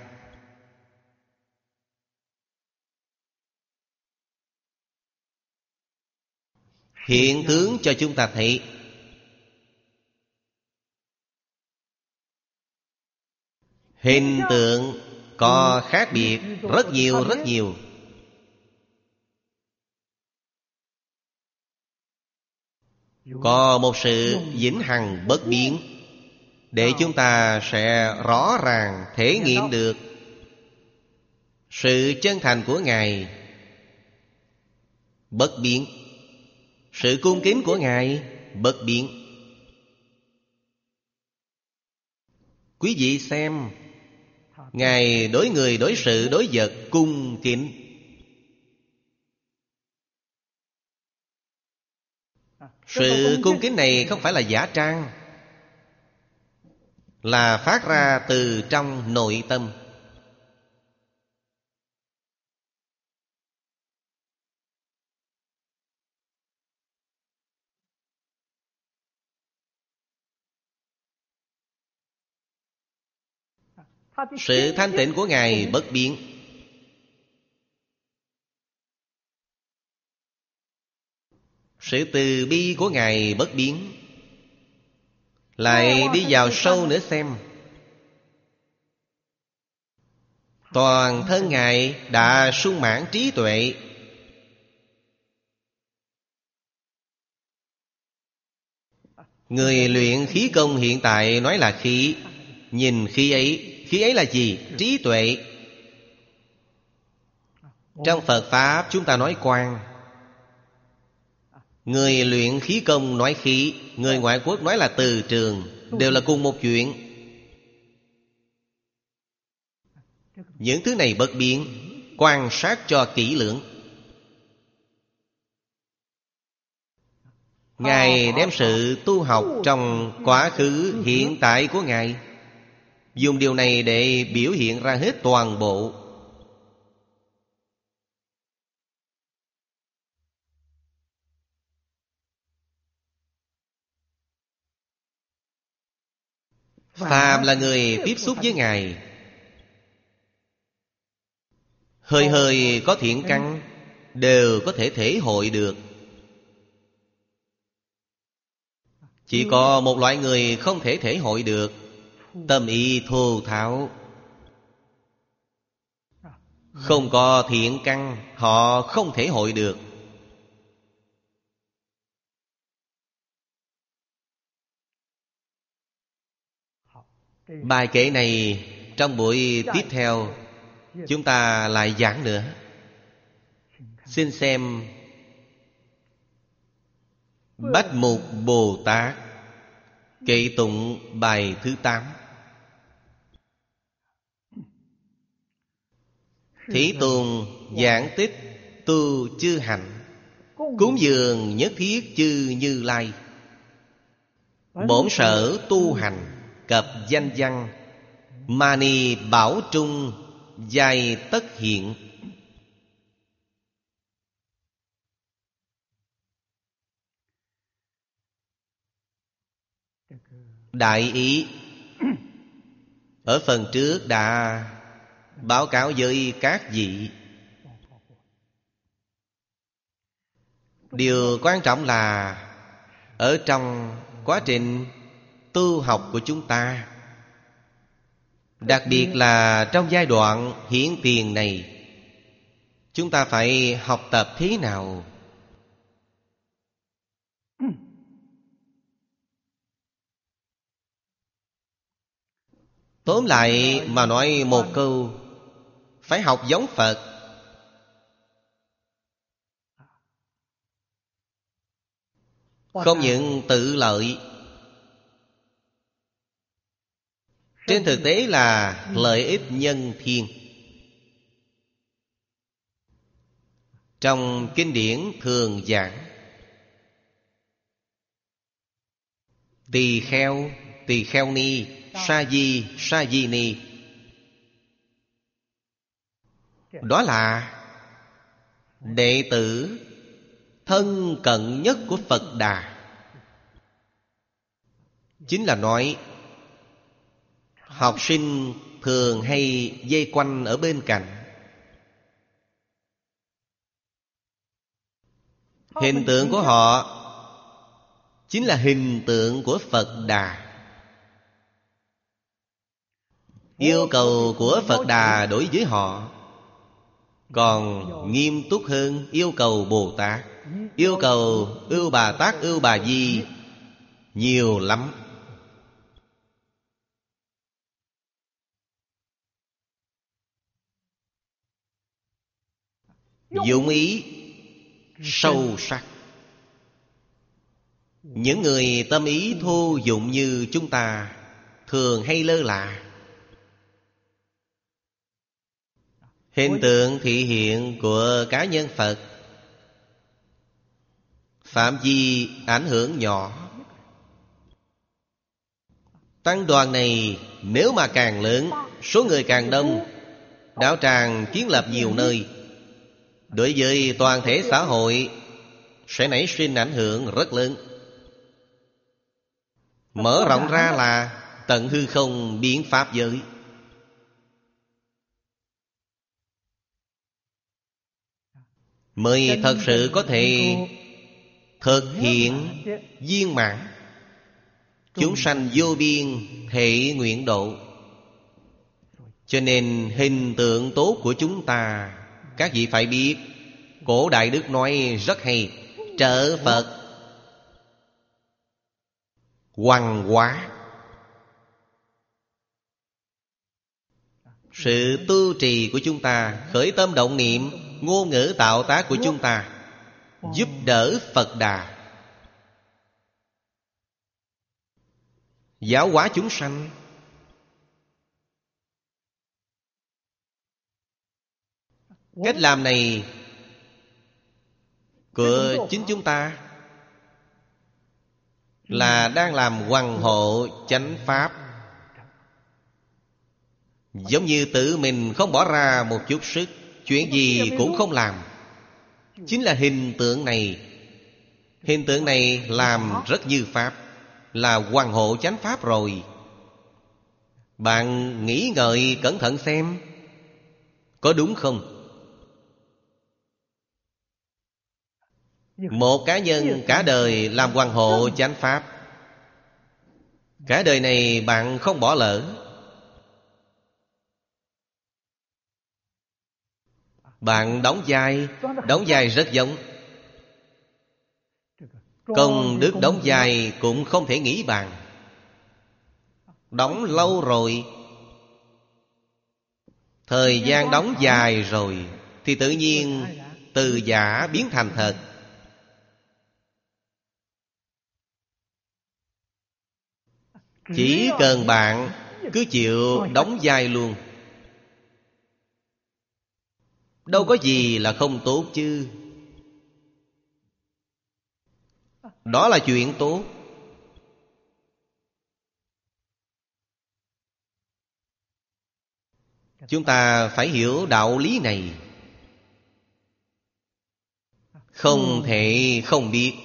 Hiện tướng cho chúng ta thấy. Hình tượng có khác biệt rất nhiều rất nhiều. Có một sự vĩnh hằng bất biến, để chúng ta sẽ rõ ràng thể nghiệm được sự chân thành của Ngài bất biến, sự cung kính của Ngài bất biến. Quý vị xem, Ngài đối người, đối sự, đối vật cung kính. Sự cung kính này không phải là giả trang, là phát ra từ trong nội tâm. Sự thanh tịnh của Ngài bất biến. Sự từ bi của Ngài bất biến. Lại đi vào sâu nữa xem, toàn thân Ngài đã sung mãn trí tuệ. Người luyện khí công hiện tại nói là khí. Nhìn khí ấy, khí ấy là gì? Trí tuệ. Trong Phật Pháp chúng ta nói quang. Người luyện khí công nói khí, người ngoại quốc nói là từ trường, đều là cùng một chuyện. Những thứ này bất biến, quan sát cho kỹ lưỡng. Ngài đem sự tu học trong quá khứ hiện tại của Ngài, dùng điều này để biểu hiện ra hết toàn bộ. Phàm là người tiếp xúc với Ngài, hơi hơi có thiện căn, đều có thể thể hội được. Chỉ có một loại người không thể thể hội được, tâm ý thô tháo, không có thiện căn, họ không thể hội được. Bài kệ này trong buổi tiếp theo chúng ta lại giảng nữa. Xin xem Bách Mục Bồ Tát kệ tụng bài thứ tám. Thế Tôn giảng tích tu chư hạnh, cúng dường nhất thiết chư Như Lai. Bổn sở tu hành cập danh văn, mani bảo trung giai tất hiện. Đại ý ở phần trước đã báo cáo với các vị. Điều quan trọng là ở trong quá trình tu học của chúng ta, đặc biệt là trong giai đoạn hiển tiền này, chúng ta phải học tập thế nào? Tóm lại mà nói một câu, phải học giống Phật. Không những tự lợi, trên thực tế là lợi ích nhân thiên. Trong kinh điển thường giảng tỳ kheo, tỳ kheo ni, sa di, sa di ni. Đó là đệ tử thân cận nhất của Phật Đà. Chính là nói học sinh thường hay dây quanh ở bên cạnh. Hình tượng của họ chính là hình tượng của Phật Đà. Yêu cầu của Phật Đà đối với họ còn nghiêm túc hơn yêu cầu Bồ Tát, yêu cầu Ưu Bà Tát, Ưu Bà Di nhiều lắm. Dụng ý sâu sắc. Những người tâm ý thô dụng như chúng ta thường hay lơ là. Hình tượng thị hiện của cá nhân Phật phạm vi ảnh hưởng nhỏ. Tăng đoàn này nếu mà càng lớn, số người càng đông, đạo tràng kiến lập nhiều nơi, đối với toàn thể xã hội sẽ nảy sinh ảnh hưởng rất lớn. Mở rộng ra là tận hư không biến pháp giới. Mới thật sự có thể thực hiện viên mãn chúng sanh vô biên thể nguyện độ. Cho nên hình tượng tốt của chúng ta, các vị phải biết, cổ đại đức nói rất hay: trợ Phật hoằng hóa. Sự tu trì của chúng ta, khởi tâm động niệm, ngôn ngữ tạo tác của chúng ta giúp đỡ Phật Đà. giáo hóa chúng sanh. Cách làm này của chính chúng ta là đang làm hoằng hộ chánh pháp. Giống như tự mình không bỏ ra một chút sức, chuyện gì cũng không làm. Chính là hình tượng này. Hình tượng này làm rất như pháp, là hoằng hộ chánh pháp rồi. Bạn nghĩ ngợi cẩn thận xem, có đúng không? Một cá nhân cả đời làm hoằng hộ chánh pháp, cả đời này bạn không bỏ lỡ. Bạn đóng vai, đóng vai rất giống. Công đức đóng vai cũng không thể nghĩ bàn. Đóng lâu rồi, thời gian đóng dài rồi, thì tự nhiên từ giả biến thành thật. Chỉ cần bạn cứ chịu đóng vai luôn, đâu có gì là không tốt chứ. Đó là chuyện tốt. Chúng ta phải hiểu đạo lý này, không thể không biết.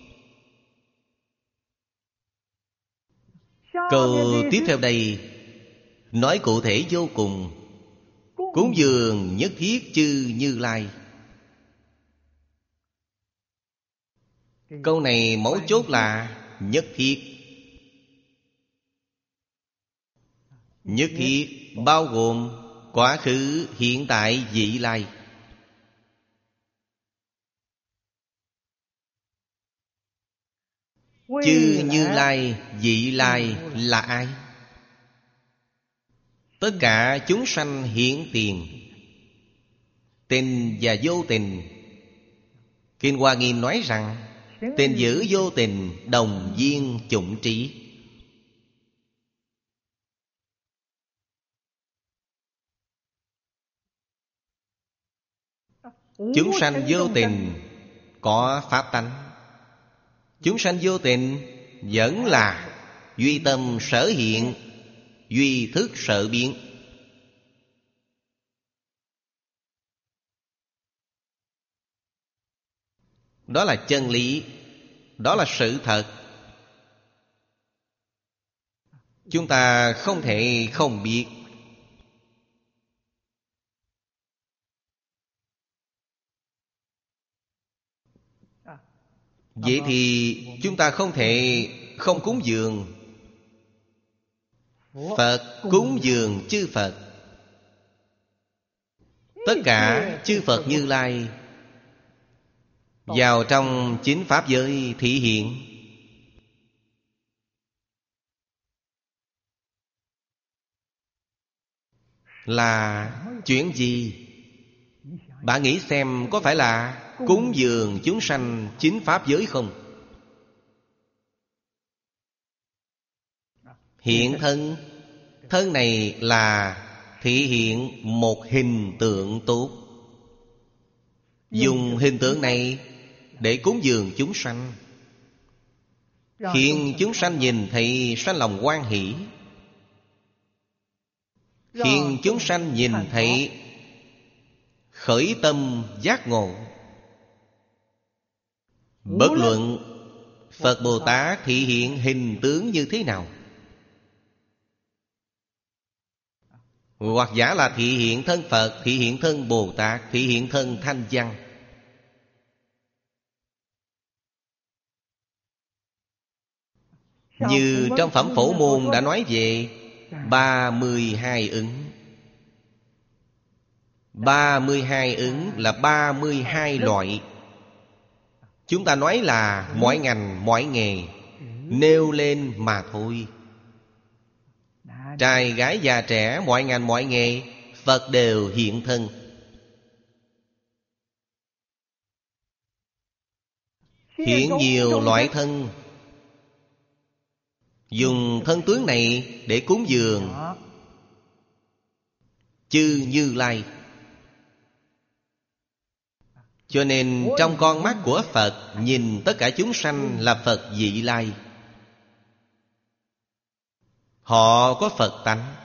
Câu tiếp theo đây nói cụ thể vô cùng. Cúng dường nhất thiết chư Như Lai. Câu này mấu chốt là nhất thiết. Nhất thiết bao gồm quá khứ, hiện tại, vị lai. Chư Như Lai, vị lai là ai? Tất cả chúng sanh hiện tiền, tình và vô tình. Kinh Hoa Nghiêm nói rằng tình dữ vô tình đồng viên chủng trí. Chúng sanh vô tình có pháp tánh. Chúng sanh vô tình vẫn là duy tâm sở hiện, duy thức sở biến. Đó là chân lý, đó là sự thật. Chúng ta không thể không biết. Vậy thì chúng ta không thể không cúng dường. Phật cúng dường chư Phật. Tất cả chư Phật Như Lai vào trong chính pháp giới thị hiện. Là chuyện gì? Bạn nghĩ xem, có phải là cúng dường chúng sanh chính pháp giới không? Hiện thân. Thân này là thị hiện một hình tượng tốt. Dùng hình tượng này để cúng dường chúng sanh, khiến chúng sanh nhìn thấy sanh lòng hoan hỷ, khiến chúng sanh nhìn thấy khởi tâm giác ngộ. Bất luận Phật Bồ Tát thị hiện hình tướng như thế nào, hoặc giả là thị hiện thân Phật, thị hiện thân Bồ Tát, thị hiện thân Thanh Văn, như trong phẩm Phổ Môn đã nói về ba mươi hai ứng. Ba mươi hai ứng là ba mươi hai loại. Chúng ta nói là mỗi ngành mỗi nghề nêu lên mà thôi. Trai gái già trẻ, mọi ngành mọi nghề, Phật đều hiện thân. Hiện nhiều loại thân. dùng thân tướng này để cúng dường chư Như Lai. Cho nên trong con mắt của Phật, nhìn tất cả chúng sanh là Phật vị lai. Họ có Phật tánh.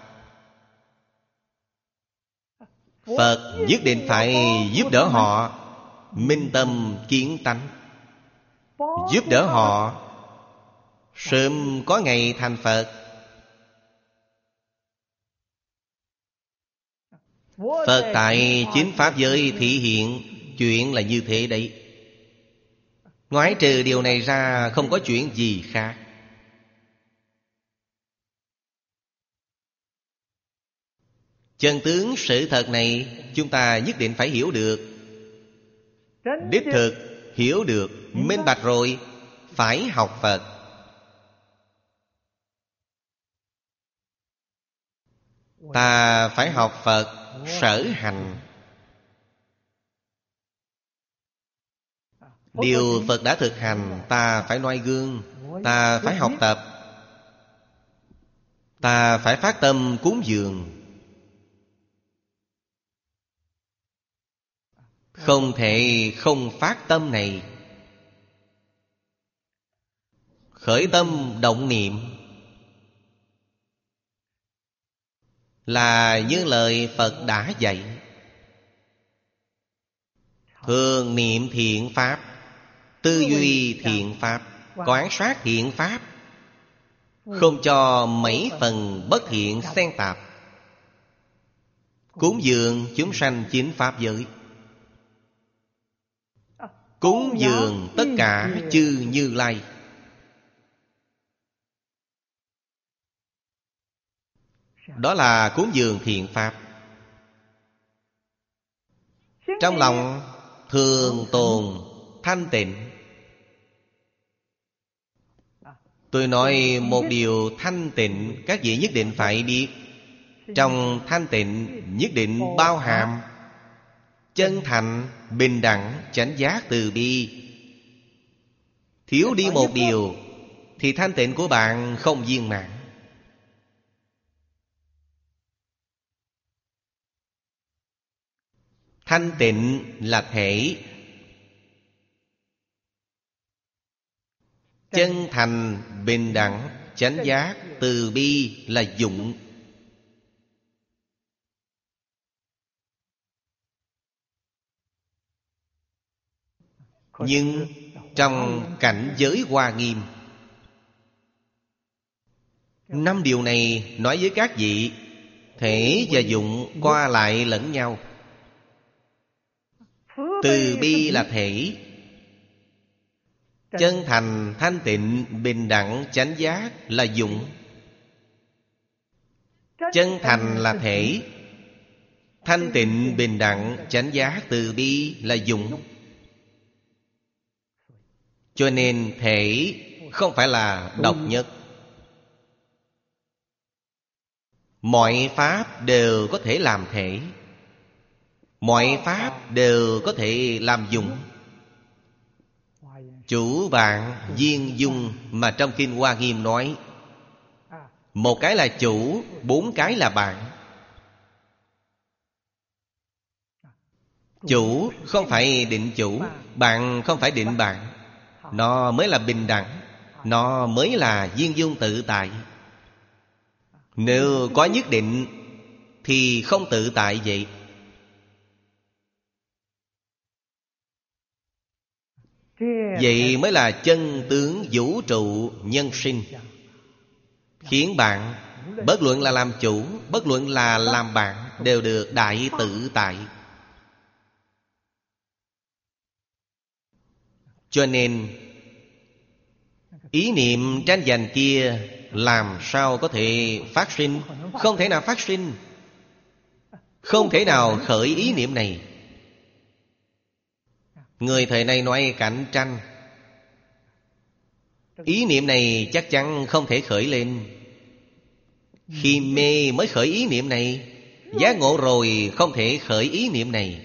Phật nhất định phải giúp đỡ họ minh tâm kiến tánh, giúp đỡ họ sớm có ngày thành Phật. Phật tại chính Pháp giới thị hiện chuyện là như thế đấy. Ngoại trừ điều này ra không có chuyện gì khác. Chân tướng sự thật này chúng ta nhất định phải hiểu được. Đích thực hiểu được, minh bạch rồi, phải học Phật. Ta phải học Phật sở hành. Điều Phật đã thực hành ta phải noi gương, ta phải học tập, ta phải phát tâm cúng dường. Không thể không phát tâm này. Khởi tâm động niệm là như lời Phật đã dạy. Thường niệm thiện pháp, tư duy thiện pháp, quán sát thiện pháp, không cho mấy phần bất thiện xen tạp. Cúng dường chúng sanh chính Pháp giới, cúng dường tất cả chư Như Lai. Đó là cúng dường thiện pháp. Trong lòng thường tồn thanh tịnh. Tôi nói một điều thanh tịnh, các vị nhất định phải biết. Trong thanh tịnh nhất định bao hàm chân thành, bình đẳng, chánh giác, từ bi. Thiếu đi một điều thì thanh tịnh của bạn không viên mãn. Thanh tịnh là thể, chân thành, bình đẳng, chánh giác, từ bi là dụng. Nhưng trong cảnh giới Hoa Nghiêm, năm điều này nói với các vị, thể và dụng qua lại lẫn nhau. Từ bi là thể, chân thành, thanh tịnh, bình đẳng, chánh giác là dụng. Chân thành là thể, thanh tịnh, bình đẳng, chánh giác, từ bi là dụng. Cho nên thể không phải là độc nhất. Mọi pháp đều có thể làm thể, mọi pháp đều có thể làm dụng. Chủ vạn viên dung mà trong Kinh Hoa Nghiêm nói, một cái là chủ, bốn cái là bạn. Chủ không phải định chủ, bạn không phải định bạn. Nó mới là bình đẳng, nó mới là viên dung tự tại. Nếu có nhất định thì không tự tại vậy. Vậy mới là chân tướng vũ trụ nhân sinh, khiến bạn bất luận là làm chủ, bất luận là làm bạn đều được đại tự tại. Cho nên ý niệm tranh giành kia làm sao có thể phát sinh? Không thể nào phát sinh. Không thể nào khởi ý niệm này. Người thời nay nói cạnh tranh, ý niệm này chắc chắn không thể khởi lên. Khi mê mới khởi ý niệm này, giác ngộ rồi không thể khởi ý niệm này.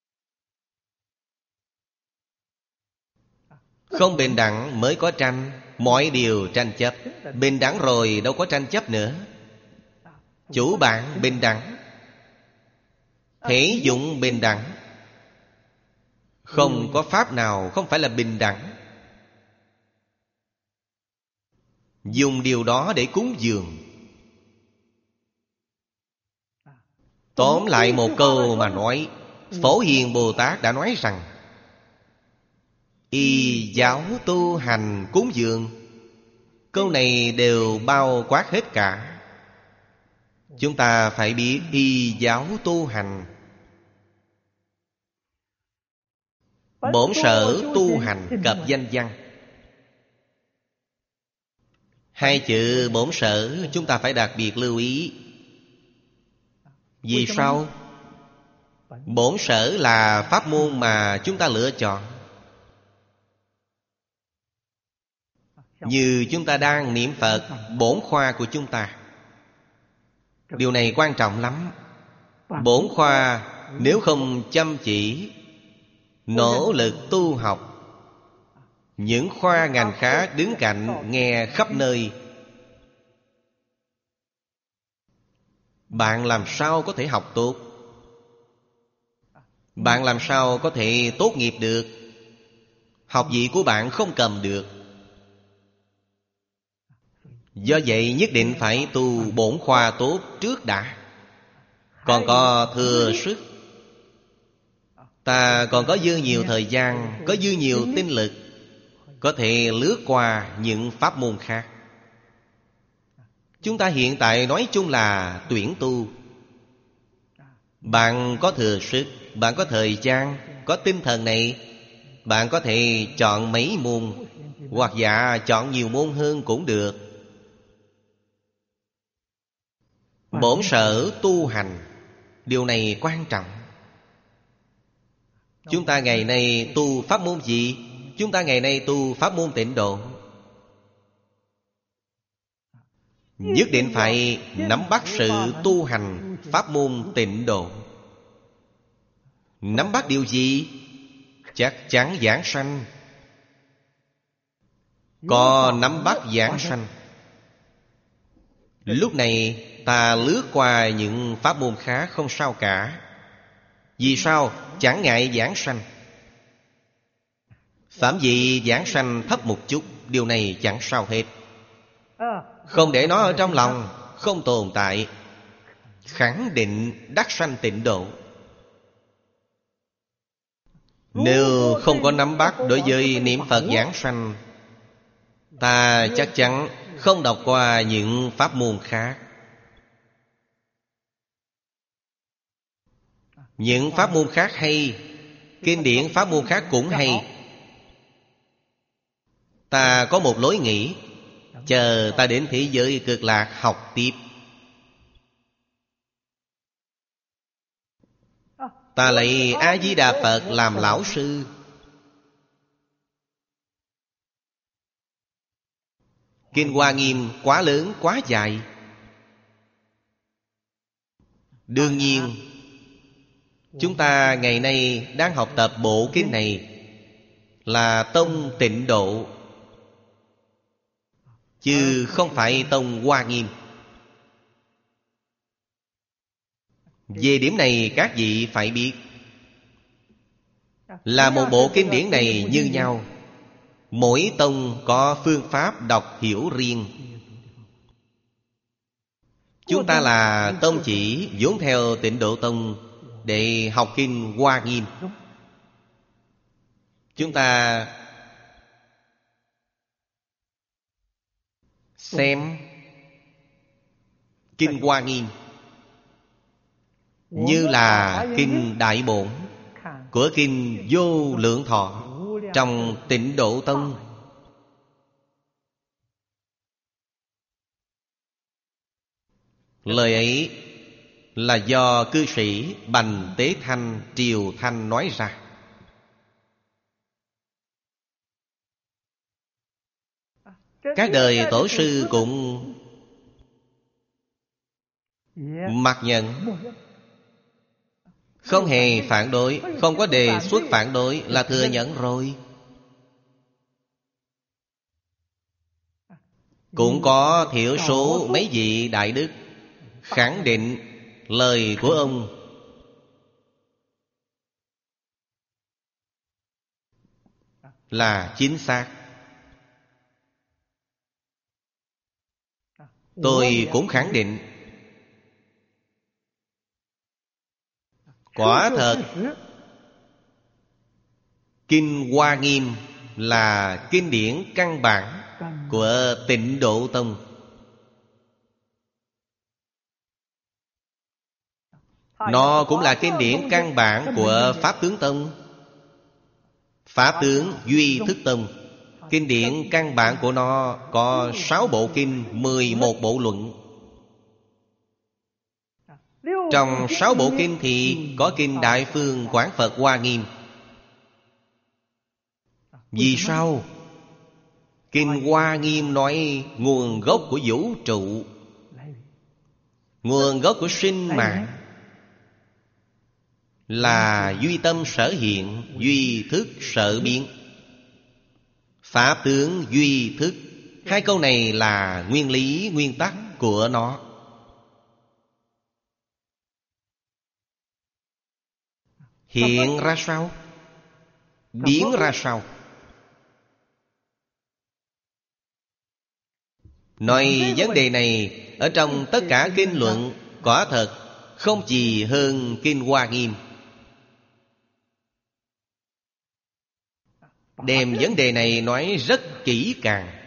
Không bình đẳng mới có tranh, mọi điều tranh chấp. Bình đẳng rồi đâu có tranh chấp nữa. Chủ bạn bình đẳng, thể dụng bình đẳng. Không có pháp nào không phải là bình đẳng. Dùng điều đó để cúng dường. Tóm lại một câu mà nói, Phổ Hiền Bồ Tát đã nói rằng y giáo tu hành cúng dường. Câu này đều bao quát hết cả. Chúng ta phải biết y giáo tu hành. Bổn sở tu hành cập danh văn. Hai chữ bổn sở chúng ta phải đặc biệt lưu ý. Vì sao? Bổn sở là pháp môn mà chúng ta lựa chọn. Như chúng ta đang niệm Phật, bổn khoa của chúng ta. Điều này quan trọng lắm. Bổn khoa nếu không chăm chỉ, nỗ lực tu học, những khoa ngành khác đứng cạnh nghe khắp nơi, bạn làm sao có thể học tốt? Bạn làm sao có thể tốt nghiệp được? Học vị của bạn không cầm được. Do vậy nhất định phải tu bổn khoa tốt trước đã. Còn có thừa sức, ta còn có dư nhiều thời gian, có dư nhiều tinh lực, có thể lướt qua những pháp môn khác. Chúng ta hiện tại nói chung là tuyển tu. Bạn có thừa sức, bạn có thời gian, có tinh thần này, bạn có thể chọn mấy môn, hoặc dạ chọn nhiều môn hơn cũng được. Bổn sở tu hành, điều này quan trọng. Chúng ta ngày nay tu pháp môn gì? Chúng ta ngày nay tu pháp môn Tịnh Độ. Nhất định phải nắm bắt sự tu hành pháp môn Tịnh Độ. Nắm bắt điều gì? Chắc chắn giảng sanh. Có nắm bắt giảng sanh, lúc này ta lướt qua những pháp môn khác không sao cả. Vì sao? Chẳng ngại giảng sanh. Phạm vị giảng sanh thấp một chút, điều này chẳng sao hết. Không để nó ở trong lòng, không tồn tại. Khẳng định đắc sanh Tịnh Độ. Nếu không có nắm bắt đối với niệm Phật giảng sanh, ta chắc chắn không đọc qua những pháp môn khác. Những pháp môn khác hay, kinh điển pháp môn khác cũng hay. Ta có một lối nghĩ, chờ ta đến thế giới cực lạc học tiếp. Ta lấy A-di-đà Phật làm lão sư. Kinh Hoa Nghiêm quá lớn quá dài. Đương nhiên chúng ta ngày nay đang học tập bộ kinh này là tông Tịnh Độ, chứ không phải tông Hoa Nghiêm. Về điểm này các vị phải biết, là một bộ kinh điển này như nhau. Mỗi tông có phương pháp đọc hiểu riêng. Chúng ta là tông chỉ vốn theo Tịnh Độ Tông để học kinh Hoa Nghiêm. Chúng ta xem kinh Hoa Nghiêm như là kinh Đại Bổn của kinh Vô Lượng Thọ trong Tịnh Độ Tông. Lời ấy là do cư sĩ Bành Tế Thanh Triều Thanh nói ra. Các đời tổ sư cũng mặc nhận, không hề phản đối, không có đề xuất phản đối, là thừa nhận rồi. Cũng có thiểu số mấy vị đại đức khẳng định lời của ông là chính xác. Tôi cũng khẳng định quả thật Kinh Hoa Nghiêm là kinh điển căn bản của Tịnh Độ Tông. Nó cũng là kinh điển căn bản của Pháp Tướng Tông, Pháp Tướng Duy Thức Tông. Kinh điển căn bản của nó có sáu bộ kinh, mười một bộ luận. Trong sáu bộ kinh thì có kinh Đại Phương Quán Phật Hoa Nghiêm. Vì sao? Kinh Hoa Nghiêm nói nguồn gốc của vũ trụ, nguồn gốc của sinh mạng là duy tâm sở hiện, duy thức sở biến. Pháp tướng duy thức, hai câu này là nguyên lý, nguyên tắc của nó. Hiện ra sao? Biến ra sao? Nói vấn đề này ở trong tất cả kinh luận quả thật không gì hơn Kinh Hoa Nghiêm. Đem vấn đề này nói rất kỹ càng.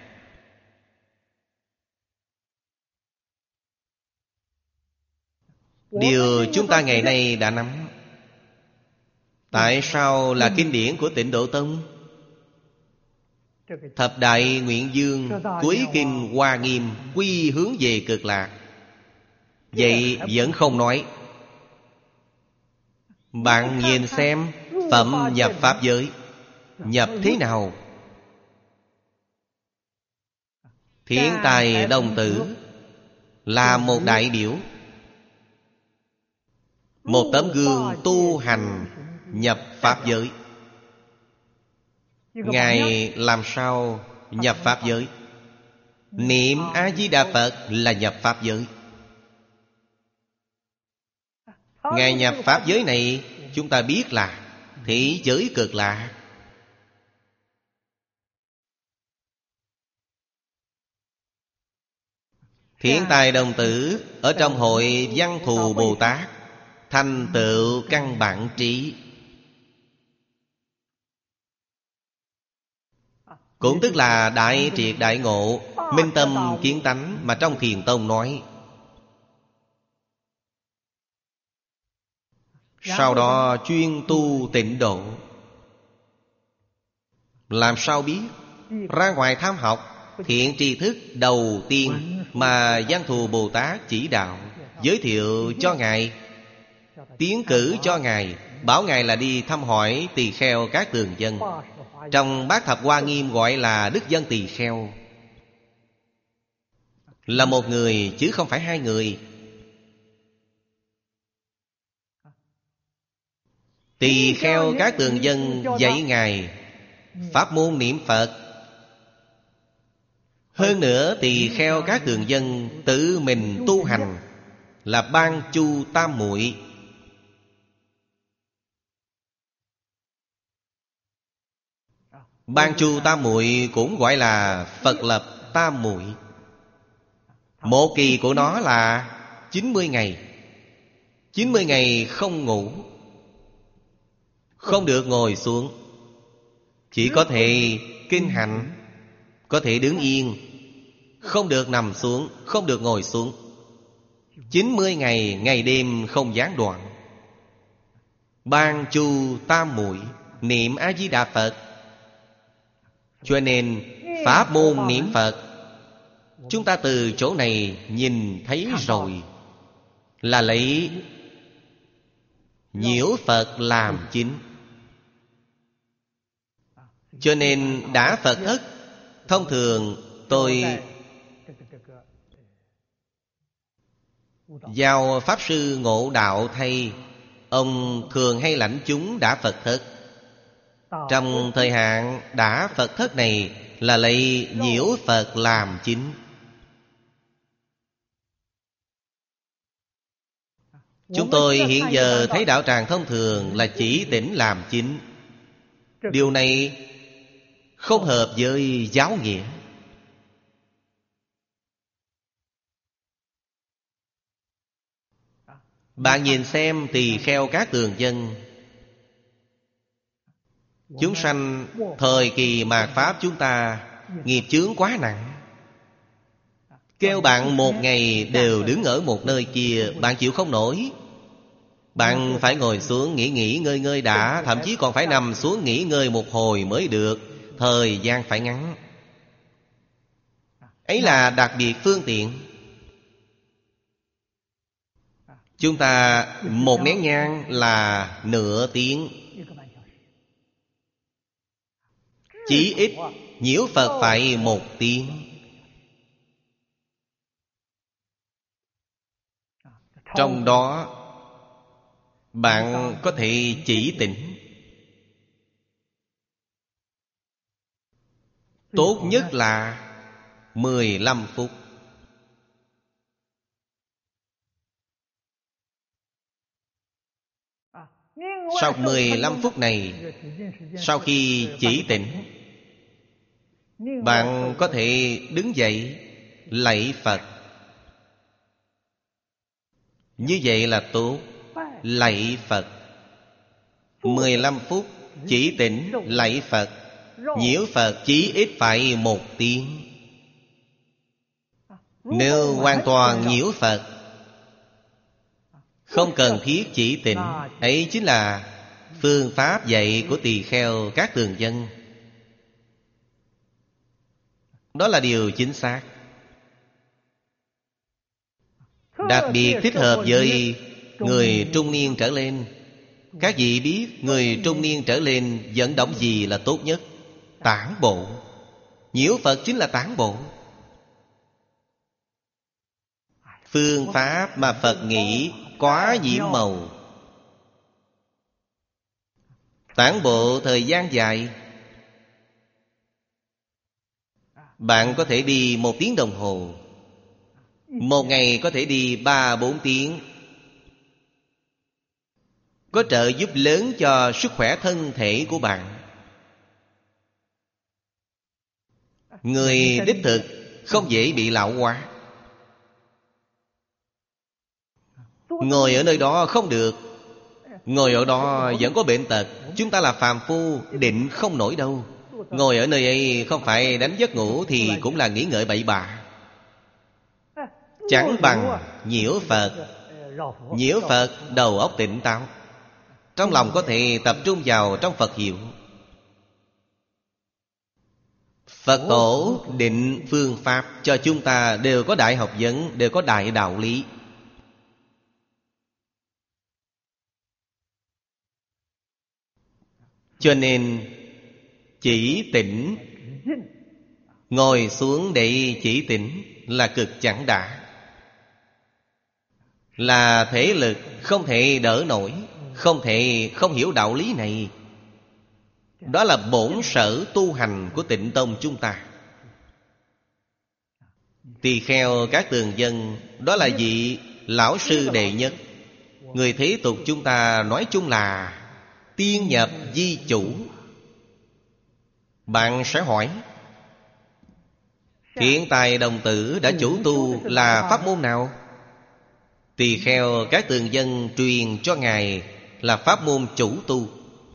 Điều chúng ta ngày nay đã nắm. Tại sao là kinh điển của Tịnh Độ Tông? Thập Đại Nguyện Dương cuối Kinh Hoa Nghiêm quy hướng về Cực Lạc. Vậy vẫn không nói. Bạn nhìn xem phẩm nhập Pháp giới nhập thế nào? Thiện Tài Đồng Tử là một đại biểu, một tấm gương tu hành nhập Pháp giới. Ngài làm sao nhập Pháp giới? Niệm A-di-đà Phật là nhập Pháp giới. Ngài nhập Pháp giới này chúng ta biết là thế giới Cực Lạc. Thiện Tài Đồng Tử ở trong hội Văn Thù Bồ Tát thành tựu căn bản trí, cũng tức là đại triệt đại ngộ, minh tâm kiến tánh mà trong Thiền Tông nói. Sau đó chuyên tu tịnh độ. Làm sao biết? Ra ngoài tham học thiện tri thức đầu tiên mà Văn Thù Bồ Tát chỉ đạo, giới thiệu cho Ngài, tiến cử cho Ngài, bảo Ngài là đi thăm hỏi tỳ kheo các tường dân. Trong Bát Thập Hoa Nghiêm gọi là Đức Dân Tỳ Kheo. Là một người chứ không phải hai người. Tỳ kheo các tường dân dạy Ngài pháp môn niệm Phật. Hơn nữa tỳ kheo các tường dân tự mình tu hành là Ban Chu Tam Muội. Ban Chu Tam Muội cũng gọi là Phật Lập Tam Muội. Một kỳ của nó là chín mươi ngày. chín mươi ngày không ngủ, không được ngồi xuống, chỉ có thể kinh hành, có thể đứng yên, không được nằm xuống, không được ngồi xuống. chín mươi ngày ngày đêm không gián đoạn. Ban Chu Tam Muội niệm A-di-đà Phật. Cho nên pháp môn niệm Phật chúng ta từ chỗ này nhìn thấy rồi, là lấy nhiễu Phật làm chính. Cho nên đã Phật thất, thông thường tôi giao Pháp Sư Ngộ Đạo thay, ông thường hay lãnh chúng đã Phật thất. Trong thời hạn đã Phật thất này là lấy nhiễu Phật làm chính. Chúng tôi hiện giờ thấy đạo tràng thông thường là chỉ tỉnh làm chính. Điều này không hợp với giáo nghĩa. Bạn nhìn xem tỳ kheo các tường dân. Chúng sanh thời kỳ mạt Pháp chúng ta nghiệp chướng quá nặng. Kêu bạn một ngày đều đứng ở một nơi kia, bạn chịu không nổi. Bạn phải ngồi xuống nghỉ nghỉ ngơi ngơi đã. Thậm chí còn phải nằm xuống nghỉ ngơi một hồi mới được. Thời gian phải ngắn. Ấy là đặc biệt phương tiện. Chúng ta một nén nhang là nửa tiếng. Chỉ ít nhiễu Phật phải một tiếng. Trong đó bạn có thể chỉ tỉnh. Tốt nhất là mười lăm phút. Sau mười lăm phút này, sau khi chỉ tỉnh, bạn có thể đứng dậy lạy Phật. Như vậy là tốt. Lạy Phật mười lăm phút. Chỉ tỉnh lạy Phật. Nhiễu Phật chí ít phải một tiếng. Nếu hoàn toàn nhiễu Phật, không cần thiết chỉ tỉnh. Ấy chính là phương pháp dạy của tỳ kheo các tường dân. Đó là điều chính xác. Đặc biệt thích hợp với người trung niên trở lên. Các vị biết người trung niên trở lên vận động gì là tốt nhất? Tản bộ. Nhiễu Phật chính là tản bộ. Phương pháp mà Phật nghĩ quá nhiễm màu. Tản bộ thời gian dài. Bạn có thể đi một tiếng đồng hồ. Một ngày có thể đi ba bốn tiếng. Có trợ giúp lớn cho sức khỏe thân thể của bạn. Người đích thực không dễ bị lão hóa. Ngồi ở nơi đó không được. Ngồi ở đó vẫn có bệnh tật. Chúng ta là phàm phu, định không nổi đâu. Ngồi ở nơi ấy không phải đánh giấc ngủ thì cũng là nghĩ ngợi bậy bạ. Chẳng bằng nhiễu Phật. Nhiễu Phật đầu óc tỉnh táo. Trong lòng có thể tập trung vào trong Phật hiệu. Phật tổ định phương pháp cho chúng ta đều có đại học vấn, đều có đại đạo lý. Cho nên chỉ tỉnh, ngồi xuống để chỉ tỉnh là cực chẳng đã. Là thể lực không thể đỡ nổi, không thể không hiểu đạo lý này. Đó là bổn sở tu hành của Tịnh Tông chúng ta. Tỳ kheo các tường dân, đó là vị lão sư đệ nhất. Người thế tục chúng ta nói chung là tiên nhập di chủ. Bạn sẽ hỏi, Thiện Tài Đồng Tử đã chủ tu là pháp môn nào? Tỳ kheo các tường dân truyền cho Ngài là pháp môn chủ tu.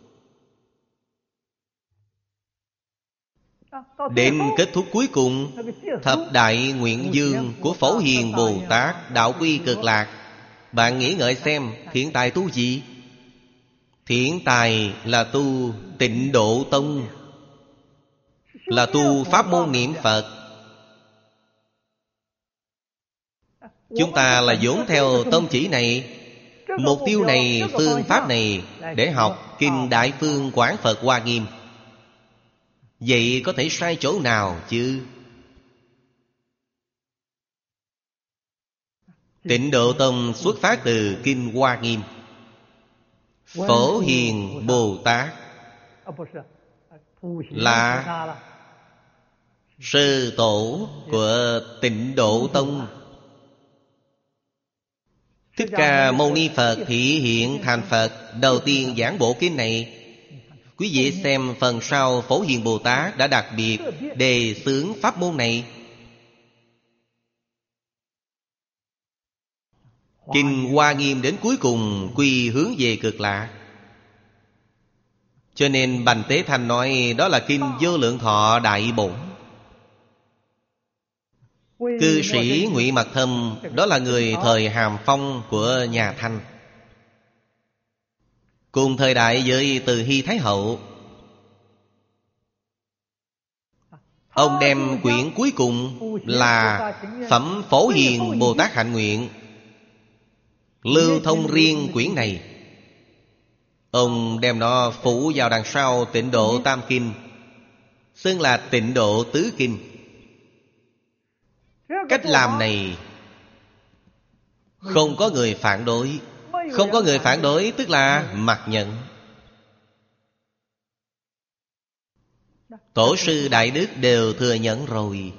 Đến kết thúc cuối cùng, Thập Đại Nguyện Dương của Phổ Hiền Bồ Tát Đạo Quy Cực Lạc. Bạn nghĩ ngợi xem, Thiện Tài tu gì? Thiện Tài là tu Tịnh Độ Tông, là tu pháp môn niệm Phật. Chúng ta là vốn theo tông chỉ này, mục tiêu này, phương pháp này để học Kinh Đại Phương Quán Phật Hoa Nghiêm. Vậy có thể sai chỗ nào chứ? Tịnh Độ Tông xuất phát từ Kinh Hoa Nghiêm. Phổ Hiền Bồ Tát là sư tổ của Tịnh Độ Tông. Thích Ca Mâu Ni Phật thị hiện thành Phật, đầu tiên giảng bộ kinh này. Quý vị xem phần sau Phổ Hiền Bồ Tát đã đặc biệt đề xướng pháp môn này. Kinh Hoa Nghiêm đến cuối cùng quy hướng về Cực Lạc. Cho nên Bành Tế Thanh nói đó là kinh Vô Lượng Thọ Đại Bổn. Cư sĩ Ngụy Mặc Thâm đó là người thời Hàm Phong của nhà Thanh, cùng thời đại với Từ Hy Thái Hậu. Ông đem quyển cuối cùng là Phẩm Phổ Hiền Bồ Tát Hạnh Nguyện lưu thông riêng quyển này. Ông đem nó phủ vào đằng sau Tịnh Độ Tam Kinh, xưng là Tịnh Độ Tứ Kinh. Cách làm này không có người phản đối. Không có người phản đối tức là mặc nhận. Tổ sư Đại Đức đều thừa nhận rồi.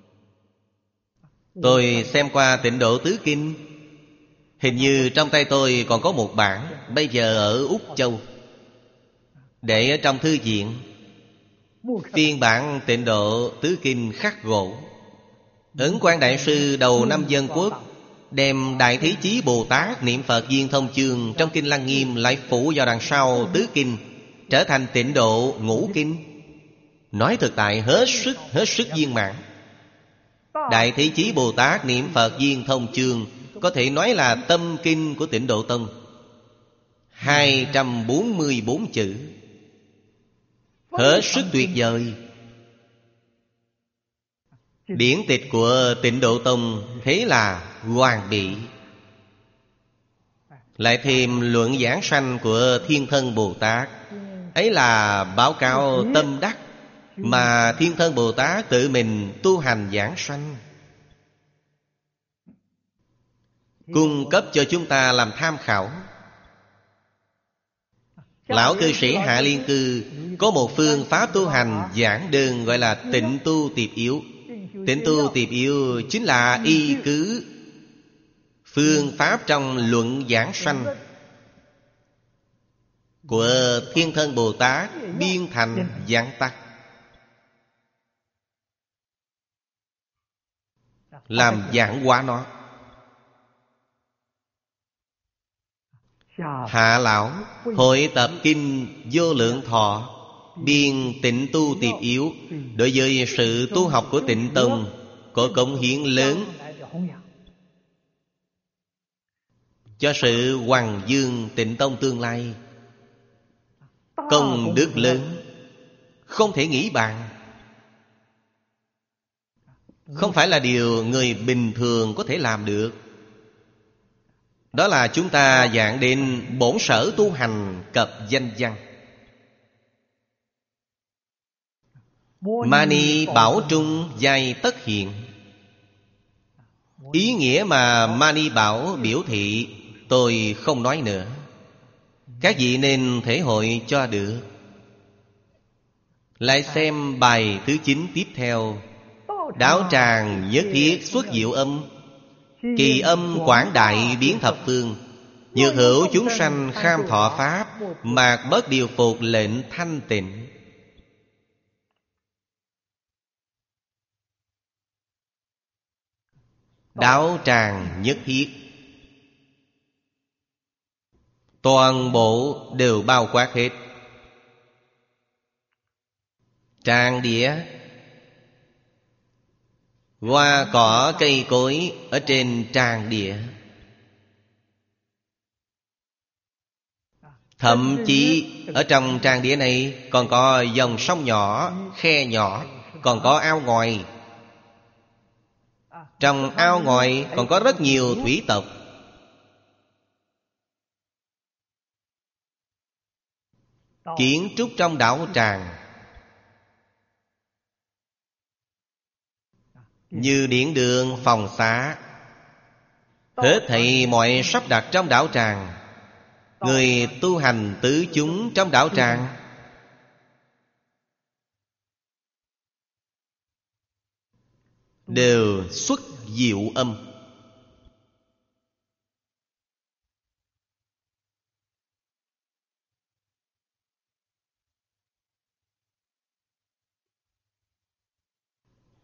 Tôi xem qua Tịnh Độ Tứ Kinh, hình như trong tay tôi còn có một bản, bây giờ ở Úc Châu, để ở trong thư viện. Phiên bản Tịnh Độ Tứ Kinh khắc gỗ. Ấn Quang Đại Sư đầu năm Dân Quốc đem Đại Thế Chí Bồ Tát niệm Phật Viên Thông Chương trong Kinh Lăng Nghiêm lại phủ vào đằng sau Tứ Kinh, trở thành Tịnh Độ Ngũ Kinh. Nói thực tại hết sức hết sức viên mãn. Đại Thế Chí Bồ Tát niệm Phật Viên Thông Chương có thể nói là tâm kinh của Tịnh Độ Tông. Hai trăm bốn mươi bốn chữ, hết sức tuyệt vời. Điển tịch của Tịnh Độ Tông thế là hoàn bị. Lại thêm luận giảng sanh của Thiên Thân Bồ Tát, ấy là báo cáo tâm đắc mà Thiên Thân Bồ Tát tự mình tu hành giảng sanh, cung cấp cho chúng ta làm tham khảo. Lão cư sĩ Hạ Liên Cư có một phương pháp tu hành giảng đơn gọi là Tịnh Tu Tiệp Yếu. Tịnh Tu Tiệp Yếu chính là y cứ phương pháp trong luận giảng sanh của Thiên Thân Bồ Tát biên thành giảng tắc, làm giảng hóa nó. Hạ lão hội tập kinh Vô Lượng Thọ, biên Tịnh Tu Tiệp Yếu, đối với sự tu học của Tịnh Tông có cống hiến lớn cho sự hoằng dương Tịnh Tông tương lai. Công đức lớn không thể nghĩ bàn, không phải là điều người bình thường có thể làm được. Đó là chúng ta giảng đến bổn sở tu hành cập danh văn. Mani bảo trung giai tất hiện. Ý nghĩa mà Mani bảo biểu thị tôi không nói nữa, các vị nên thể hội cho được. Lại xem bài thứ chín tiếp theo. Đạo tràng nhất thiết xuất diệu âm, kỳ âm quảng đại biến thập phương, nhược hữu chúng sanh kham thọ pháp, mạc bất điều phục lệnh thanh tịnh. Đạo tràng nhất thiết, toàn bộ đều bao quát hết. Tràng địa, hoa cỏ cây cối ở trên tràng địa. Thậm chí ở trong tràng địa này còn có dòng sông nhỏ, khe nhỏ, còn có ao ngòi. Trong ao ngòi còn có rất nhiều thủy tộc. Kiến trúc trong đạo tràng như điển đường, phòng xá, hết thảy mọi sắp đặt trong đạo tràng. Người tu hành tứ chúng trong đạo tràng đều xuất diệu âm.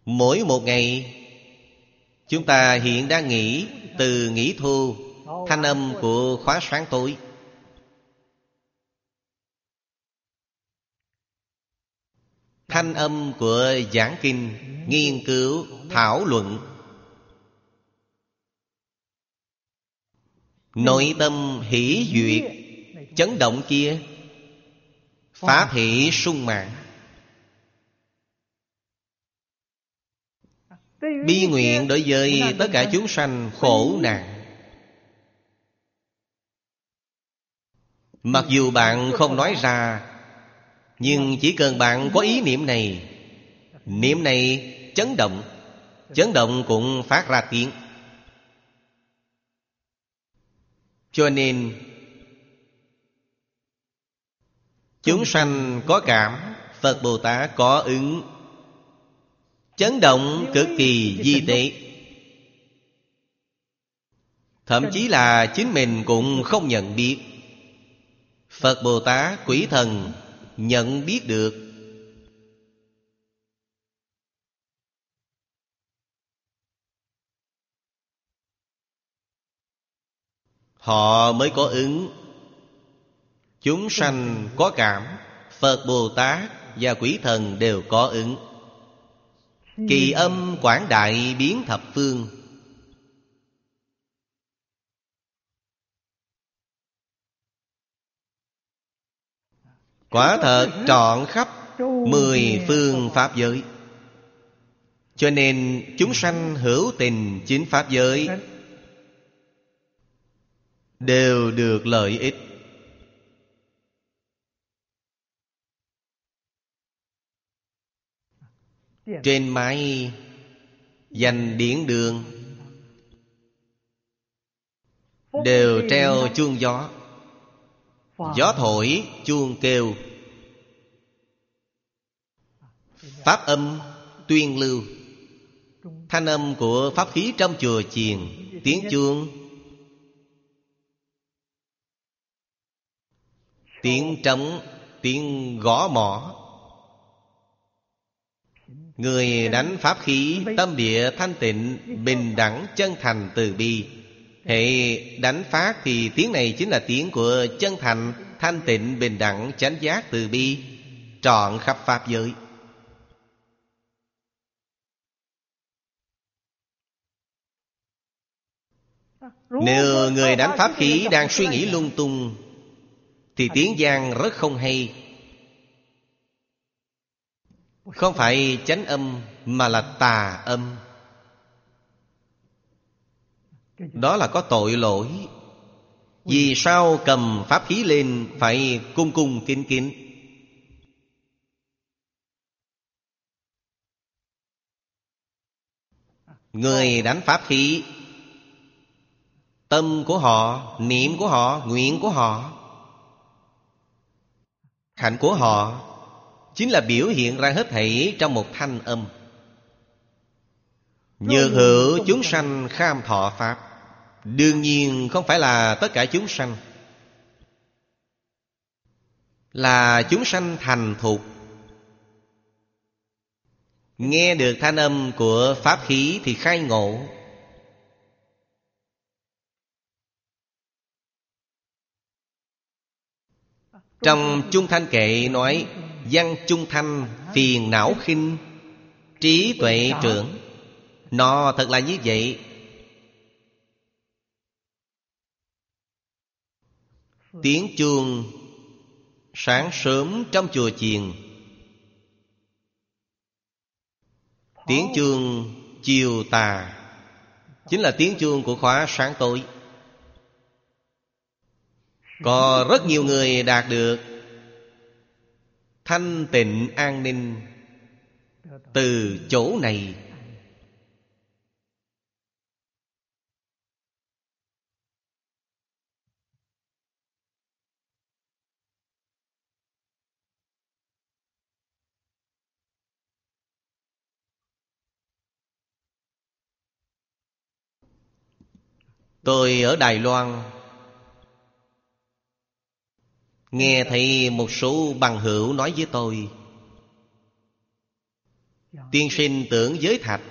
Mỗi một ngày chúng ta hiện đang nghĩ từ nghĩ thu, thanh âm của khóa sáng tối, thanh âm của giảng kinh, nghiên cứu, thảo luận. Nội tâm hỷ duyệt, chấn động kia, pháp hỷ sung mãn. Bi nguyện đối với tất cả chúng sanh khổ nạn. Mặc dù bạn không nói ra, nhưng chỉ cần bạn có ý niệm này, niệm này chấn động, chấn động cũng phát ra tiếng. Cho nên chúng sanh có cảm, Phật Bồ Tát có ứng. Chấn động cực kỳ vi tế, thậm chí là chính mình cũng không nhận biết. Phật Bồ Tát, quỷ thần nhận biết được. Họ mới có ứng. Chúng sanh có cảm, Phật Bồ Tát và quỷ thần đều có ứng. Kỳ âm quảng đại biến thập phương. Quả thật trọn khắp mười phương pháp giới. Cho nên chúng sanh hữu tình chính pháp giới đều được lợi ích. Trên mái dành điển đường đều treo chuông gió. Gió thổi chuông kêu, pháp âm tuyên lưu. Thanh âm của pháp khí trong chùa chiền, tiếng chuông, tiếng trống, tiếng gõ mõ. Người đánh pháp khí tâm địa thanh tịnh, bình đẳng, chân thành, từ bi. Hệ đánh phát thì tiếng này chính là tiếng của chân thành, thanh tịnh, bình đẳng, chánh giác, từ bi, trọn khắp pháp giới. Nếu người đánh pháp khí đang suy nghĩ lung tung thì tiếng vang rất không hay. Không phải chánh âm mà là tà âm. Đó là có tội lỗi. Vì sao cầm pháp khí lên phải cung cung kính kính? Người đánh pháp khí, tâm của họ, niệm của họ, nguyện của họ, hạnh của họ chính là biểu hiện ra hết thảy trong một thanh âm. Nhược hữu chúng sanh kham thọ pháp. Đương nhiên không phải là tất cả chúng sanh, là chúng sanh thành thục, nghe được thanh âm của pháp khí thì khai ngộ. Trong Trung Thanh Kệ nói: văn trung thanh, phiền não khinh, trí tuệ trưởng. Nó thật là như vậy. Tiếng chuông sáng sớm trong chùa chiền, tiếng chuông chiều tà chính là tiếng chuông của khóa sáng tối. Có rất nhiều người đạt được thanh tịnh an ninh từ chỗ này. Tôi ở Đài Loan nghe thấy một số bằng hữu nói với tôi: Tiên sinh tưởng giới thạch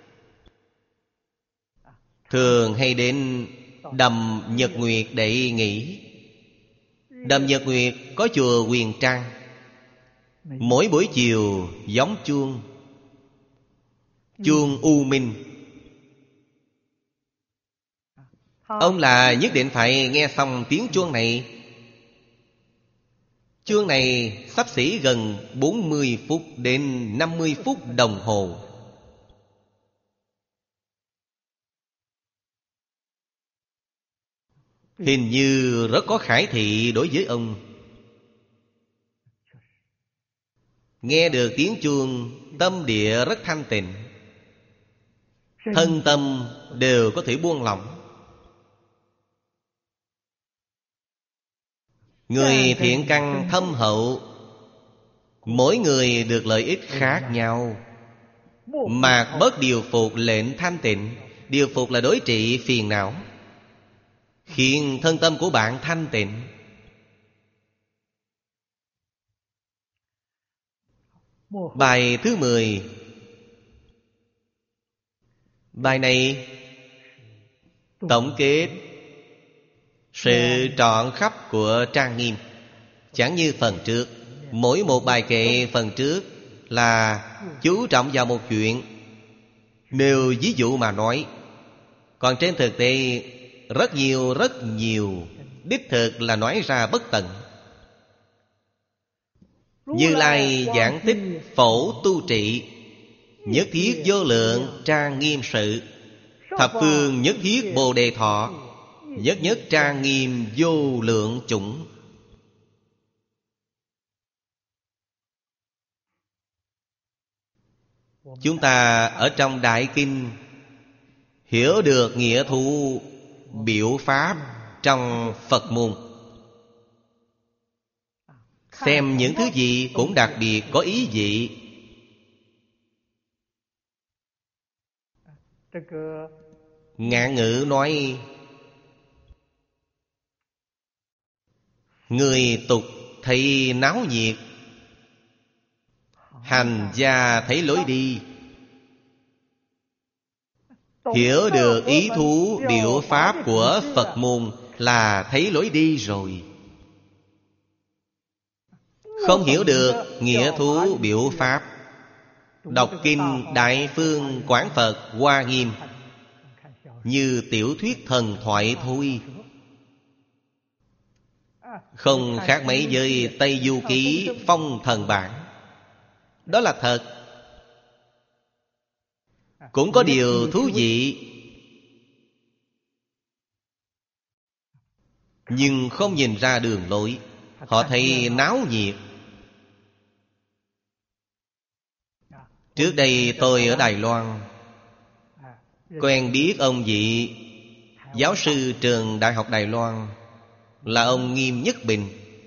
thường hay đến đầm Nhật Nguyệt để nghỉ. Đầm Nhật Nguyệt có chùa Huyền Trang. Mỗi buổi chiều gióng chuông, chuông u minh. Ông là nhất định phải nghe xong tiếng chuông này. Chuông này xấp xỉ gần bốn mươi phút đến năm mươi phút đồng hồ. Hình như rất có khải thị đối với ông. Nghe được tiếng chuông, tâm địa rất thanh tịnh, thân tâm đều có thể buông lỏng. Người thiện căn thâm hậu, mỗi người được lợi ích khác nhau. Mạc bất điều phục lệnh thanh tịnh. Điều phục là đối trị phiền não, khiến thân tâm của bạn thanh tịnh. Bài thứ mười. Bài này tổng kết sự trọn khắp của Trang Nghiêm. Chẳng như phần trước. Mỗi một bài kệ phần trước là chú trọng vào một chuyện, nêu ví dụ mà nói. Còn trên thực tế rất nhiều rất nhiều, đích thực là nói ra bất tận. Như Lai giảng tích phổ tu trị, nhất thiết vô lượng trang nghiêm sự. Thập phương nhất thiết bồ đề thọ, nhất nhất trang nghiêm vô lượng chủng. Chúng ta ở trong Đại Kinh hiểu được nghĩa thú biểu pháp trong Phật môn. Xem những thứ gì cũng đặc biệt có ý vị. Ngạn ngữ nói người tục thấy náo nhiệt, hành gia thấy lối đi. Hiểu được ý thú biểu pháp của Phật môn là thấy lối đi rồi. Không hiểu được nghĩa thú biểu pháp, đọc kinh Đại Phương Quán Phật Hoa Nghiêm như tiểu thuyết thần thoại thôi. Không khác mấy với Tây Du Ký Phong Thần Bản. Đó là thật. Cũng có điều thú vị, nhưng không nhìn ra đường lối. Họ thấy náo nhiệt. Trước đây tôi ở Đài Loan quen biết ông vị giáo sư trường Đại học Đài Loan, là ông Nghiêm Nhất Bình.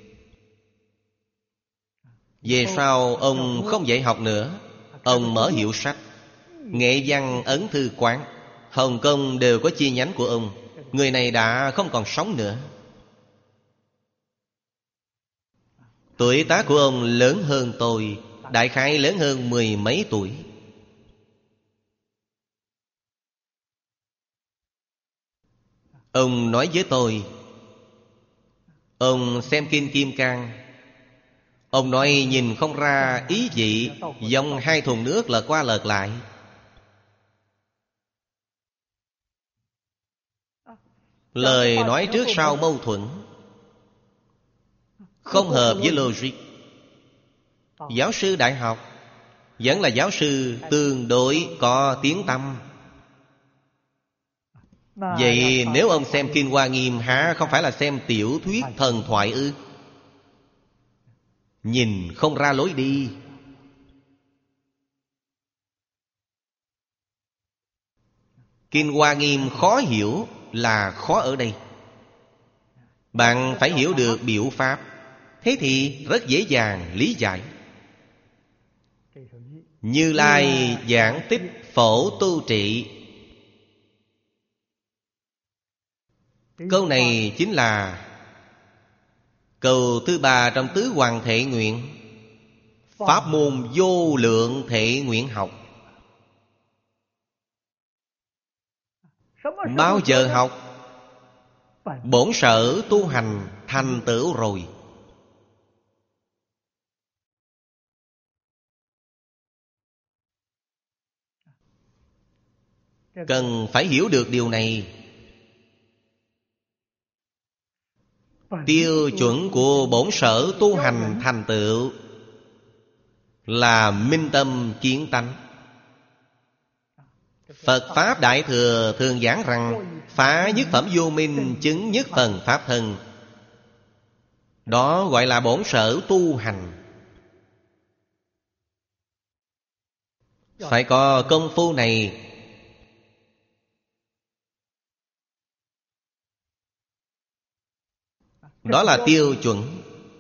Về sau ông không dạy học nữa. Ông mở hiệu sách Nghệ Văn Ấn Thư Quán. Hồng Kông đều có chi nhánh của ông. Người này đã không còn sống nữa. Tuổi tác của ông lớn hơn tôi, đại khái lớn hơn mười mấy tuổi. Ông nói với tôi, ông xem Kinh Kim Cang, ông nói nhìn không ra ý vị, giống hai thùng nước lật qua lật lại. Lời nói trước sau mâu thuẫn, không hợp với logic. Giáo sư đại học vẫn là giáo sư tương đối có tiếng tăm. Vậy nếu ông xem Kinh Hoa Nghiêm hả không phải là xem tiểu thuyết thần thoại ư? Nhìn không ra lối đi. Kinh Hoa Nghiêm khó hiểu là khó ở đây. Bạn phải hiểu được biểu pháp, thế thì rất dễ dàng lý giải. Như Lai giảng tích phổ tu trị. Câu này chính là câu thứ ba trong tứ hoàng thệ nguyện. Pháp môn vô lượng thể nguyện học. Bao giờ học? Bổn sở tu hành thành tựu rồi. Cần phải hiểu được điều này. Tiêu chuẩn của bổn sở tu hành thành tựu là minh tâm kiến tánh. Phật Pháp Đại Thừa thường giảng rằng phá nhất phẩm vô minh, chứng nhất phần Pháp thân. Đó gọi là bổn sở tu hành. Phải có công phu này. Đó là tiêu chuẩn.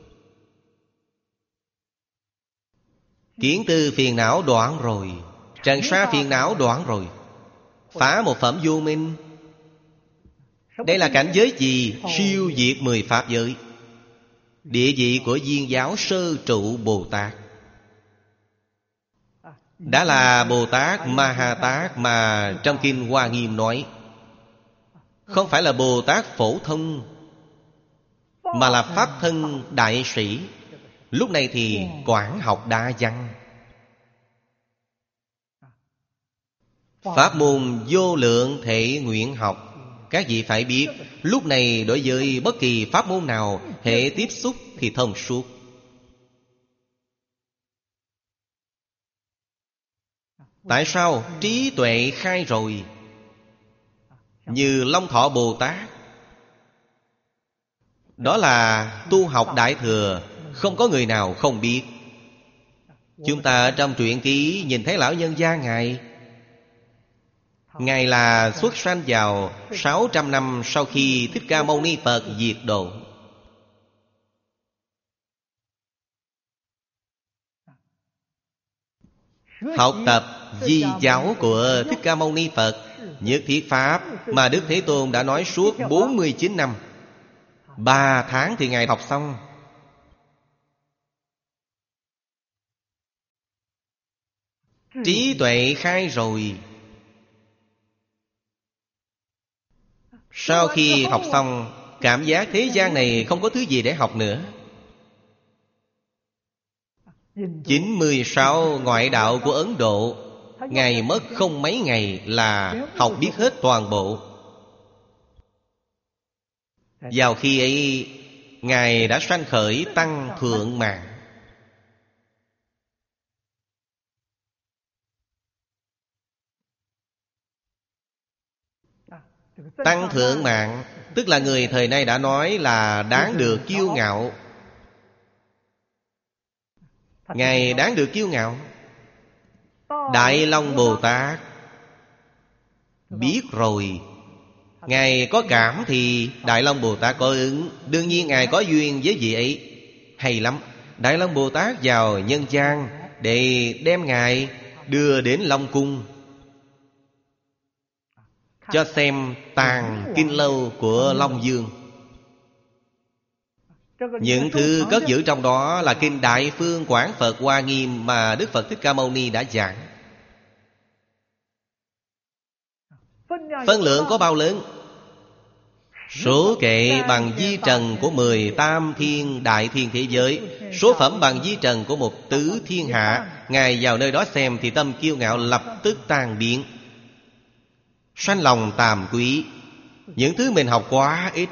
Kiến tư phiền não đoạn rồi, trần sa phiền não đoạn rồi, phá một phẩm vô minh. Đây là cảnh giới gì? Siêu diệt mười pháp giới. Địa vị của Viên giáo sơ trụ Bồ Tát đã là Bồ Tát Ma Ha Tát mà trong kinh Hoa Nghiêm nói. Không phải là Bồ Tát phổ thông, mà là Pháp thân đại sĩ. Lúc này thì quảng học đa văn. Pháp môn vô lượng thể nguyện học. Các vị phải biết, lúc này đối với bất kỳ pháp môn nào, hệ tiếp xúc thì thông suốt. Tại sao? Trí tuệ khai rồi. Như Long Thọ Bồ Tát, đó là tu học Đại Thừa, không có người nào không biết. Chúng ta trong truyện ký nhìn thấy lão nhân gia Ngài. Ngài là xuất sanh vào sáu trăm năm sau khi Thích Ca Mâu Ni Phật diệt độ. Học tập di giáo của Thích Ca Mâu Ni Phật, nhất thiết pháp mà Đức Thế Tôn đã nói suốt bốn mươi chín năm. Ba tháng thì Ngài học xong. Trí tuệ khai rồi. Sau khi học xong, cảm giác thế gian này không có thứ gì để học nữa. chín mươi sáu ngoại đạo của Ấn Độ, Ngài mất không mấy ngày là học biết hết toàn bộ. Vào khi ấy, Ngài đã sanh khởi Tăng Thượng Mạng. Tăng Thượng Mạng tức là người thời nay đã nói là đáng được kiêu ngạo. Ngài đáng được kiêu ngạo. Đại Long Bồ Tát biết rồi. Ngài có cảm thì Đại Long Bồ Tát có ứng. Đương nhiên Ngài có duyên với vị ấy. Hay lắm. Đại Long Bồ Tát vào nhân gian để đem Ngài đưa đến Long Cung, cho xem tàng kinh lâu của Long Dương. Những thứ cất giữ trong đó là kinh Đại Phương Quảng Phật Hoa Nghiêm mà Đức Phật Thích Ca Mâu Ni đã giảng. Phân lượng có bao lớn? Số kệ bằng di trần của mười tam thiên đại thiên thế giới, số phẩm bằng di trần của một tứ thiên hạ. Ngài vào nơi đó xem thì tâm kiêu ngạo lập tức tan biến, sanh lòng tàm quý. Những thứ mình học quá ít.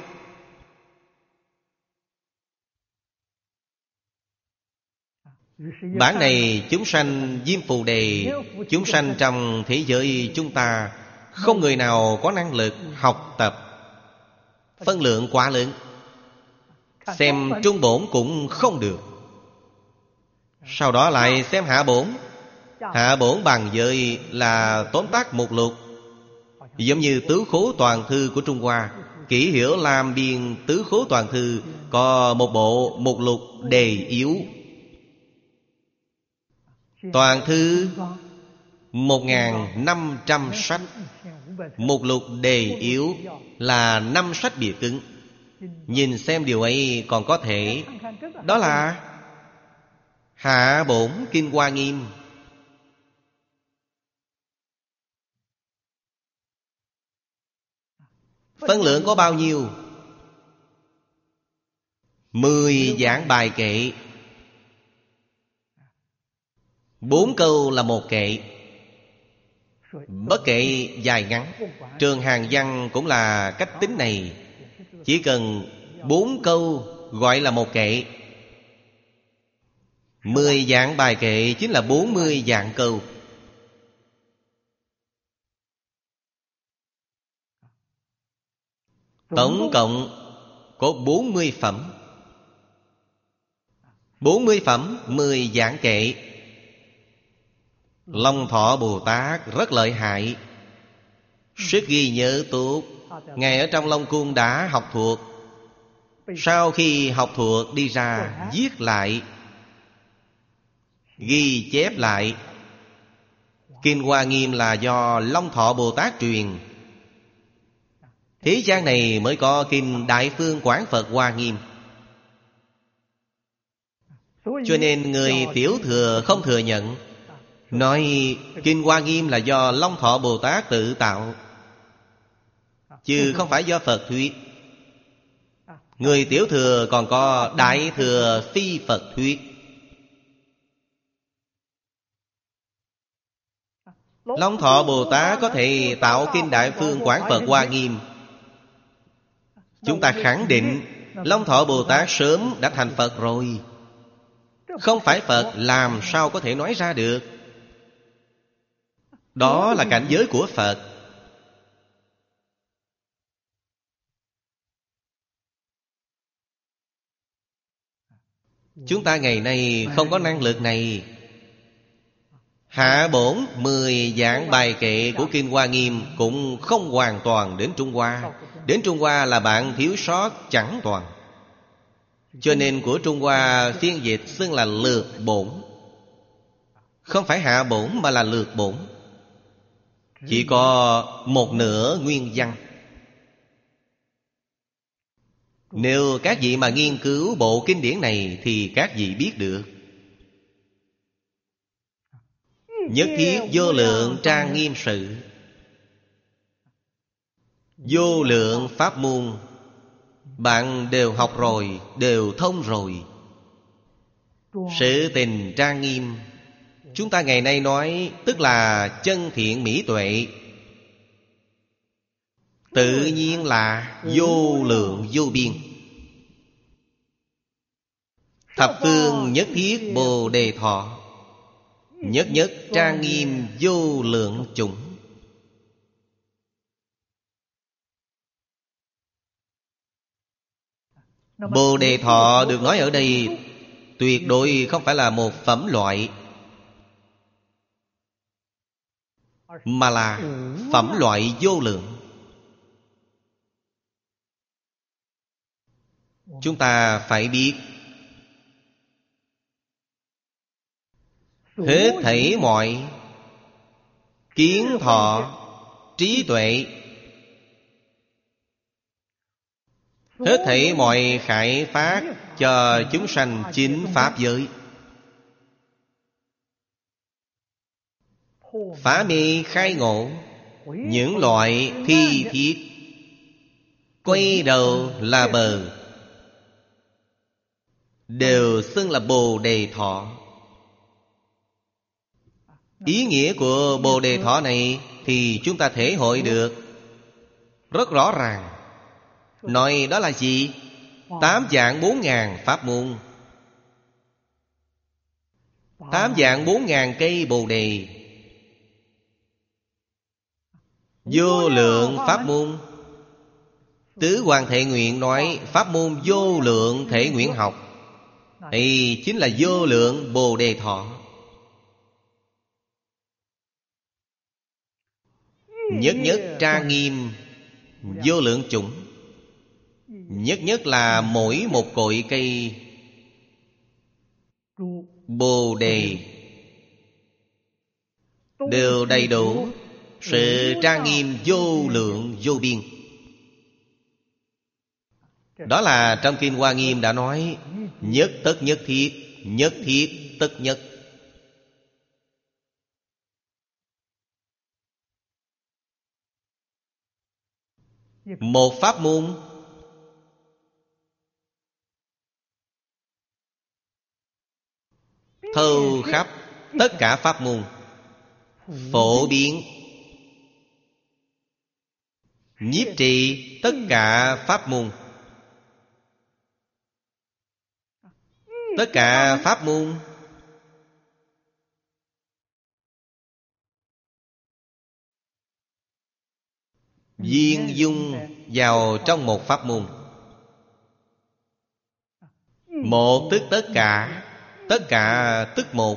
Bản này chúng sanh Diêm Phù Đề, chúng sanh trong thế giới chúng ta, không người nào có năng lực học tập. Phân lượng quá lớn. Xem trung bổn cũng không được. Sau đó lại xem hạ bổn. Hạ bổn bằng với là tóm tắt mục lục, giống như Tứ Khố Toàn Thư của Trung Hoa. Kỷ Hiểu làm biên Tứ Khố Toàn Thư có một bộ mục lục đề yếu. Toàn thư một nghìn năm trăm sách, mục lục đề yếu là năm sách bìa cứng. Nhìn xem điều ấy còn có thể. Đó là Hạ bổn Kinh Hoa Nghiêm. Phân lượng có bao nhiêu? Mười giảng bài kệ. Bốn câu là một kệ. Bất kệ dài ngắn, Trường Hàn Văn cũng là cách tính này. Chỉ cần bốn câu gọi là một kệ. Mười dạng bài kệ chính là bốn mươi dạng câu. Tổng cộng có bốn mươi phẩm. Bốn mươi phẩm, mười dạng kệ. Long Thọ Bồ Tát rất lợi hại, sức ghi nhớ tốt. Ngài ở trong Long Cung đã học thuộc. Sau khi học thuộc đi ra viết lại, ghi chép lại. Kinh Hoa Nghiêm là do Long Thọ Bồ Tát truyền. Thế gian này mới có Kinh Đại Phương Quảng Phật Hoa Nghiêm. Cho nên người tiểu thừa không thừa nhận, nói Kinh Hoa Nghiêm là do Long Thọ Bồ Tát tự tạo, chứ không phải do Phật thuyết. Người tiểu thừa còn có Đại Thừa Phi Phật thuyết. Long Thọ Bồ Tát có thể tạo Kinh Đại Phương Quảng Phật Hoa Nghiêm. Chúng ta khẳng định Long Thọ Bồ Tát sớm đã thành Phật rồi. Không phải Phật làm sao có thể nói ra được. Đó là cảnh giới của Phật. Chúng ta ngày nay không có năng lực này. Hạ bổn mười giảng bài kệ của Kinh Hoa Nghiêm cũng không hoàn toàn đến Trung Hoa. Đến Trung Hoa là bạn thiếu sót chẳng toàn. Cho nên của Trung Hoa phiên dịch xưng là lược bổn. Không phải hạ bổn mà là lược bổn. Chỉ có một nửa nguyên văn. Nếu các vị mà nghiên cứu bộ kinh điển này thì các vị biết được. Nhất thiết vô lượng trang nghiêm sự, vô lượng pháp môn, bạn đều học rồi, đều thông rồi. Sự tình trang nghiêm, chúng ta ngày nay nói tức là chân thiện mỹ tuệ. Tự nhiên là vô lượng vô biên. Thập phương nhất thiết Bồ Đề Thọ, nhất nhất trang nghiêm vô lượng chủng. Bồ Đề Thọ được nói ở đây tuyệt đối không phải là một phẩm loại, mà là phẩm loại vô lượng. Chúng ta phải biết hết thảy mọi kiến thọ, trí tuệ, hết thảy mọi khải phát cho chúng sanh chính pháp giới, phá mê khai ngộ, những loại thi thiết, quay đầu là bờ, đều xưng là Bồ Đề Thọ. Ý nghĩa của Bồ Đề Thọ này thì chúng ta thể hội được rất rõ ràng. Nói đó là gì? Tám vạn bốn ngàn pháp môn, tám vạn bốn ngàn cây Bồ Đề, vô lượng pháp môn. Tứ Hoàng Thệ Nguyện nói pháp môn vô lượng thể nguyện học, thì chính là vô lượng Bồ Đề Thọ. Nhất nhất trang nghiêm vô lượng chủng. Nhất nhất là mỗi một cội cây Bồ Đề đều đầy đủ sự trang nghiêm vô lượng vô biên. Đó là trong Kinh Hoa Nghiêm đã nói nhất tất nhất thiết, nhất thiết tất nhất. Một pháp môn thâu khắp tất cả pháp môn, phổ biến nhiếp trì tất cả pháp môn. Tất cả pháp môn viên dung vào trong một pháp môn. Một tức tất cả, tất cả tức một.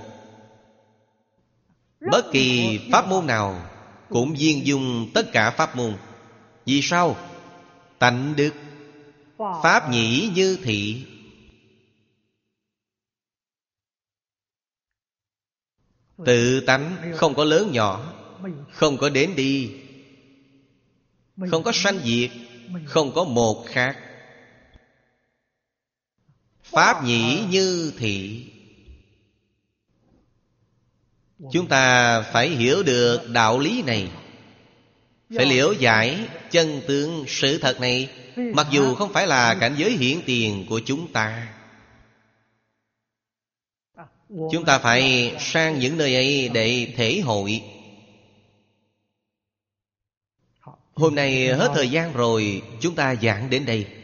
Bất kỳ pháp môn nào cũng viên dung tất cả pháp môn. Vì sao? Tánh đức pháp nhĩ như thị. Tự tánh không có lớn nhỏ, không có đến đi, không có sanh diệt, không có một khác. Pháp nhĩ như thị. Chúng ta phải hiểu được đạo lý này, phải liễu giải chân tướng sự thật này. Mặc dù không phải là cảnh giới hiển tiền của chúng ta, chúng ta phải sang những nơi ấy để thể hội. Hôm nay hết thời gian rồi, chúng ta giảng đến đây.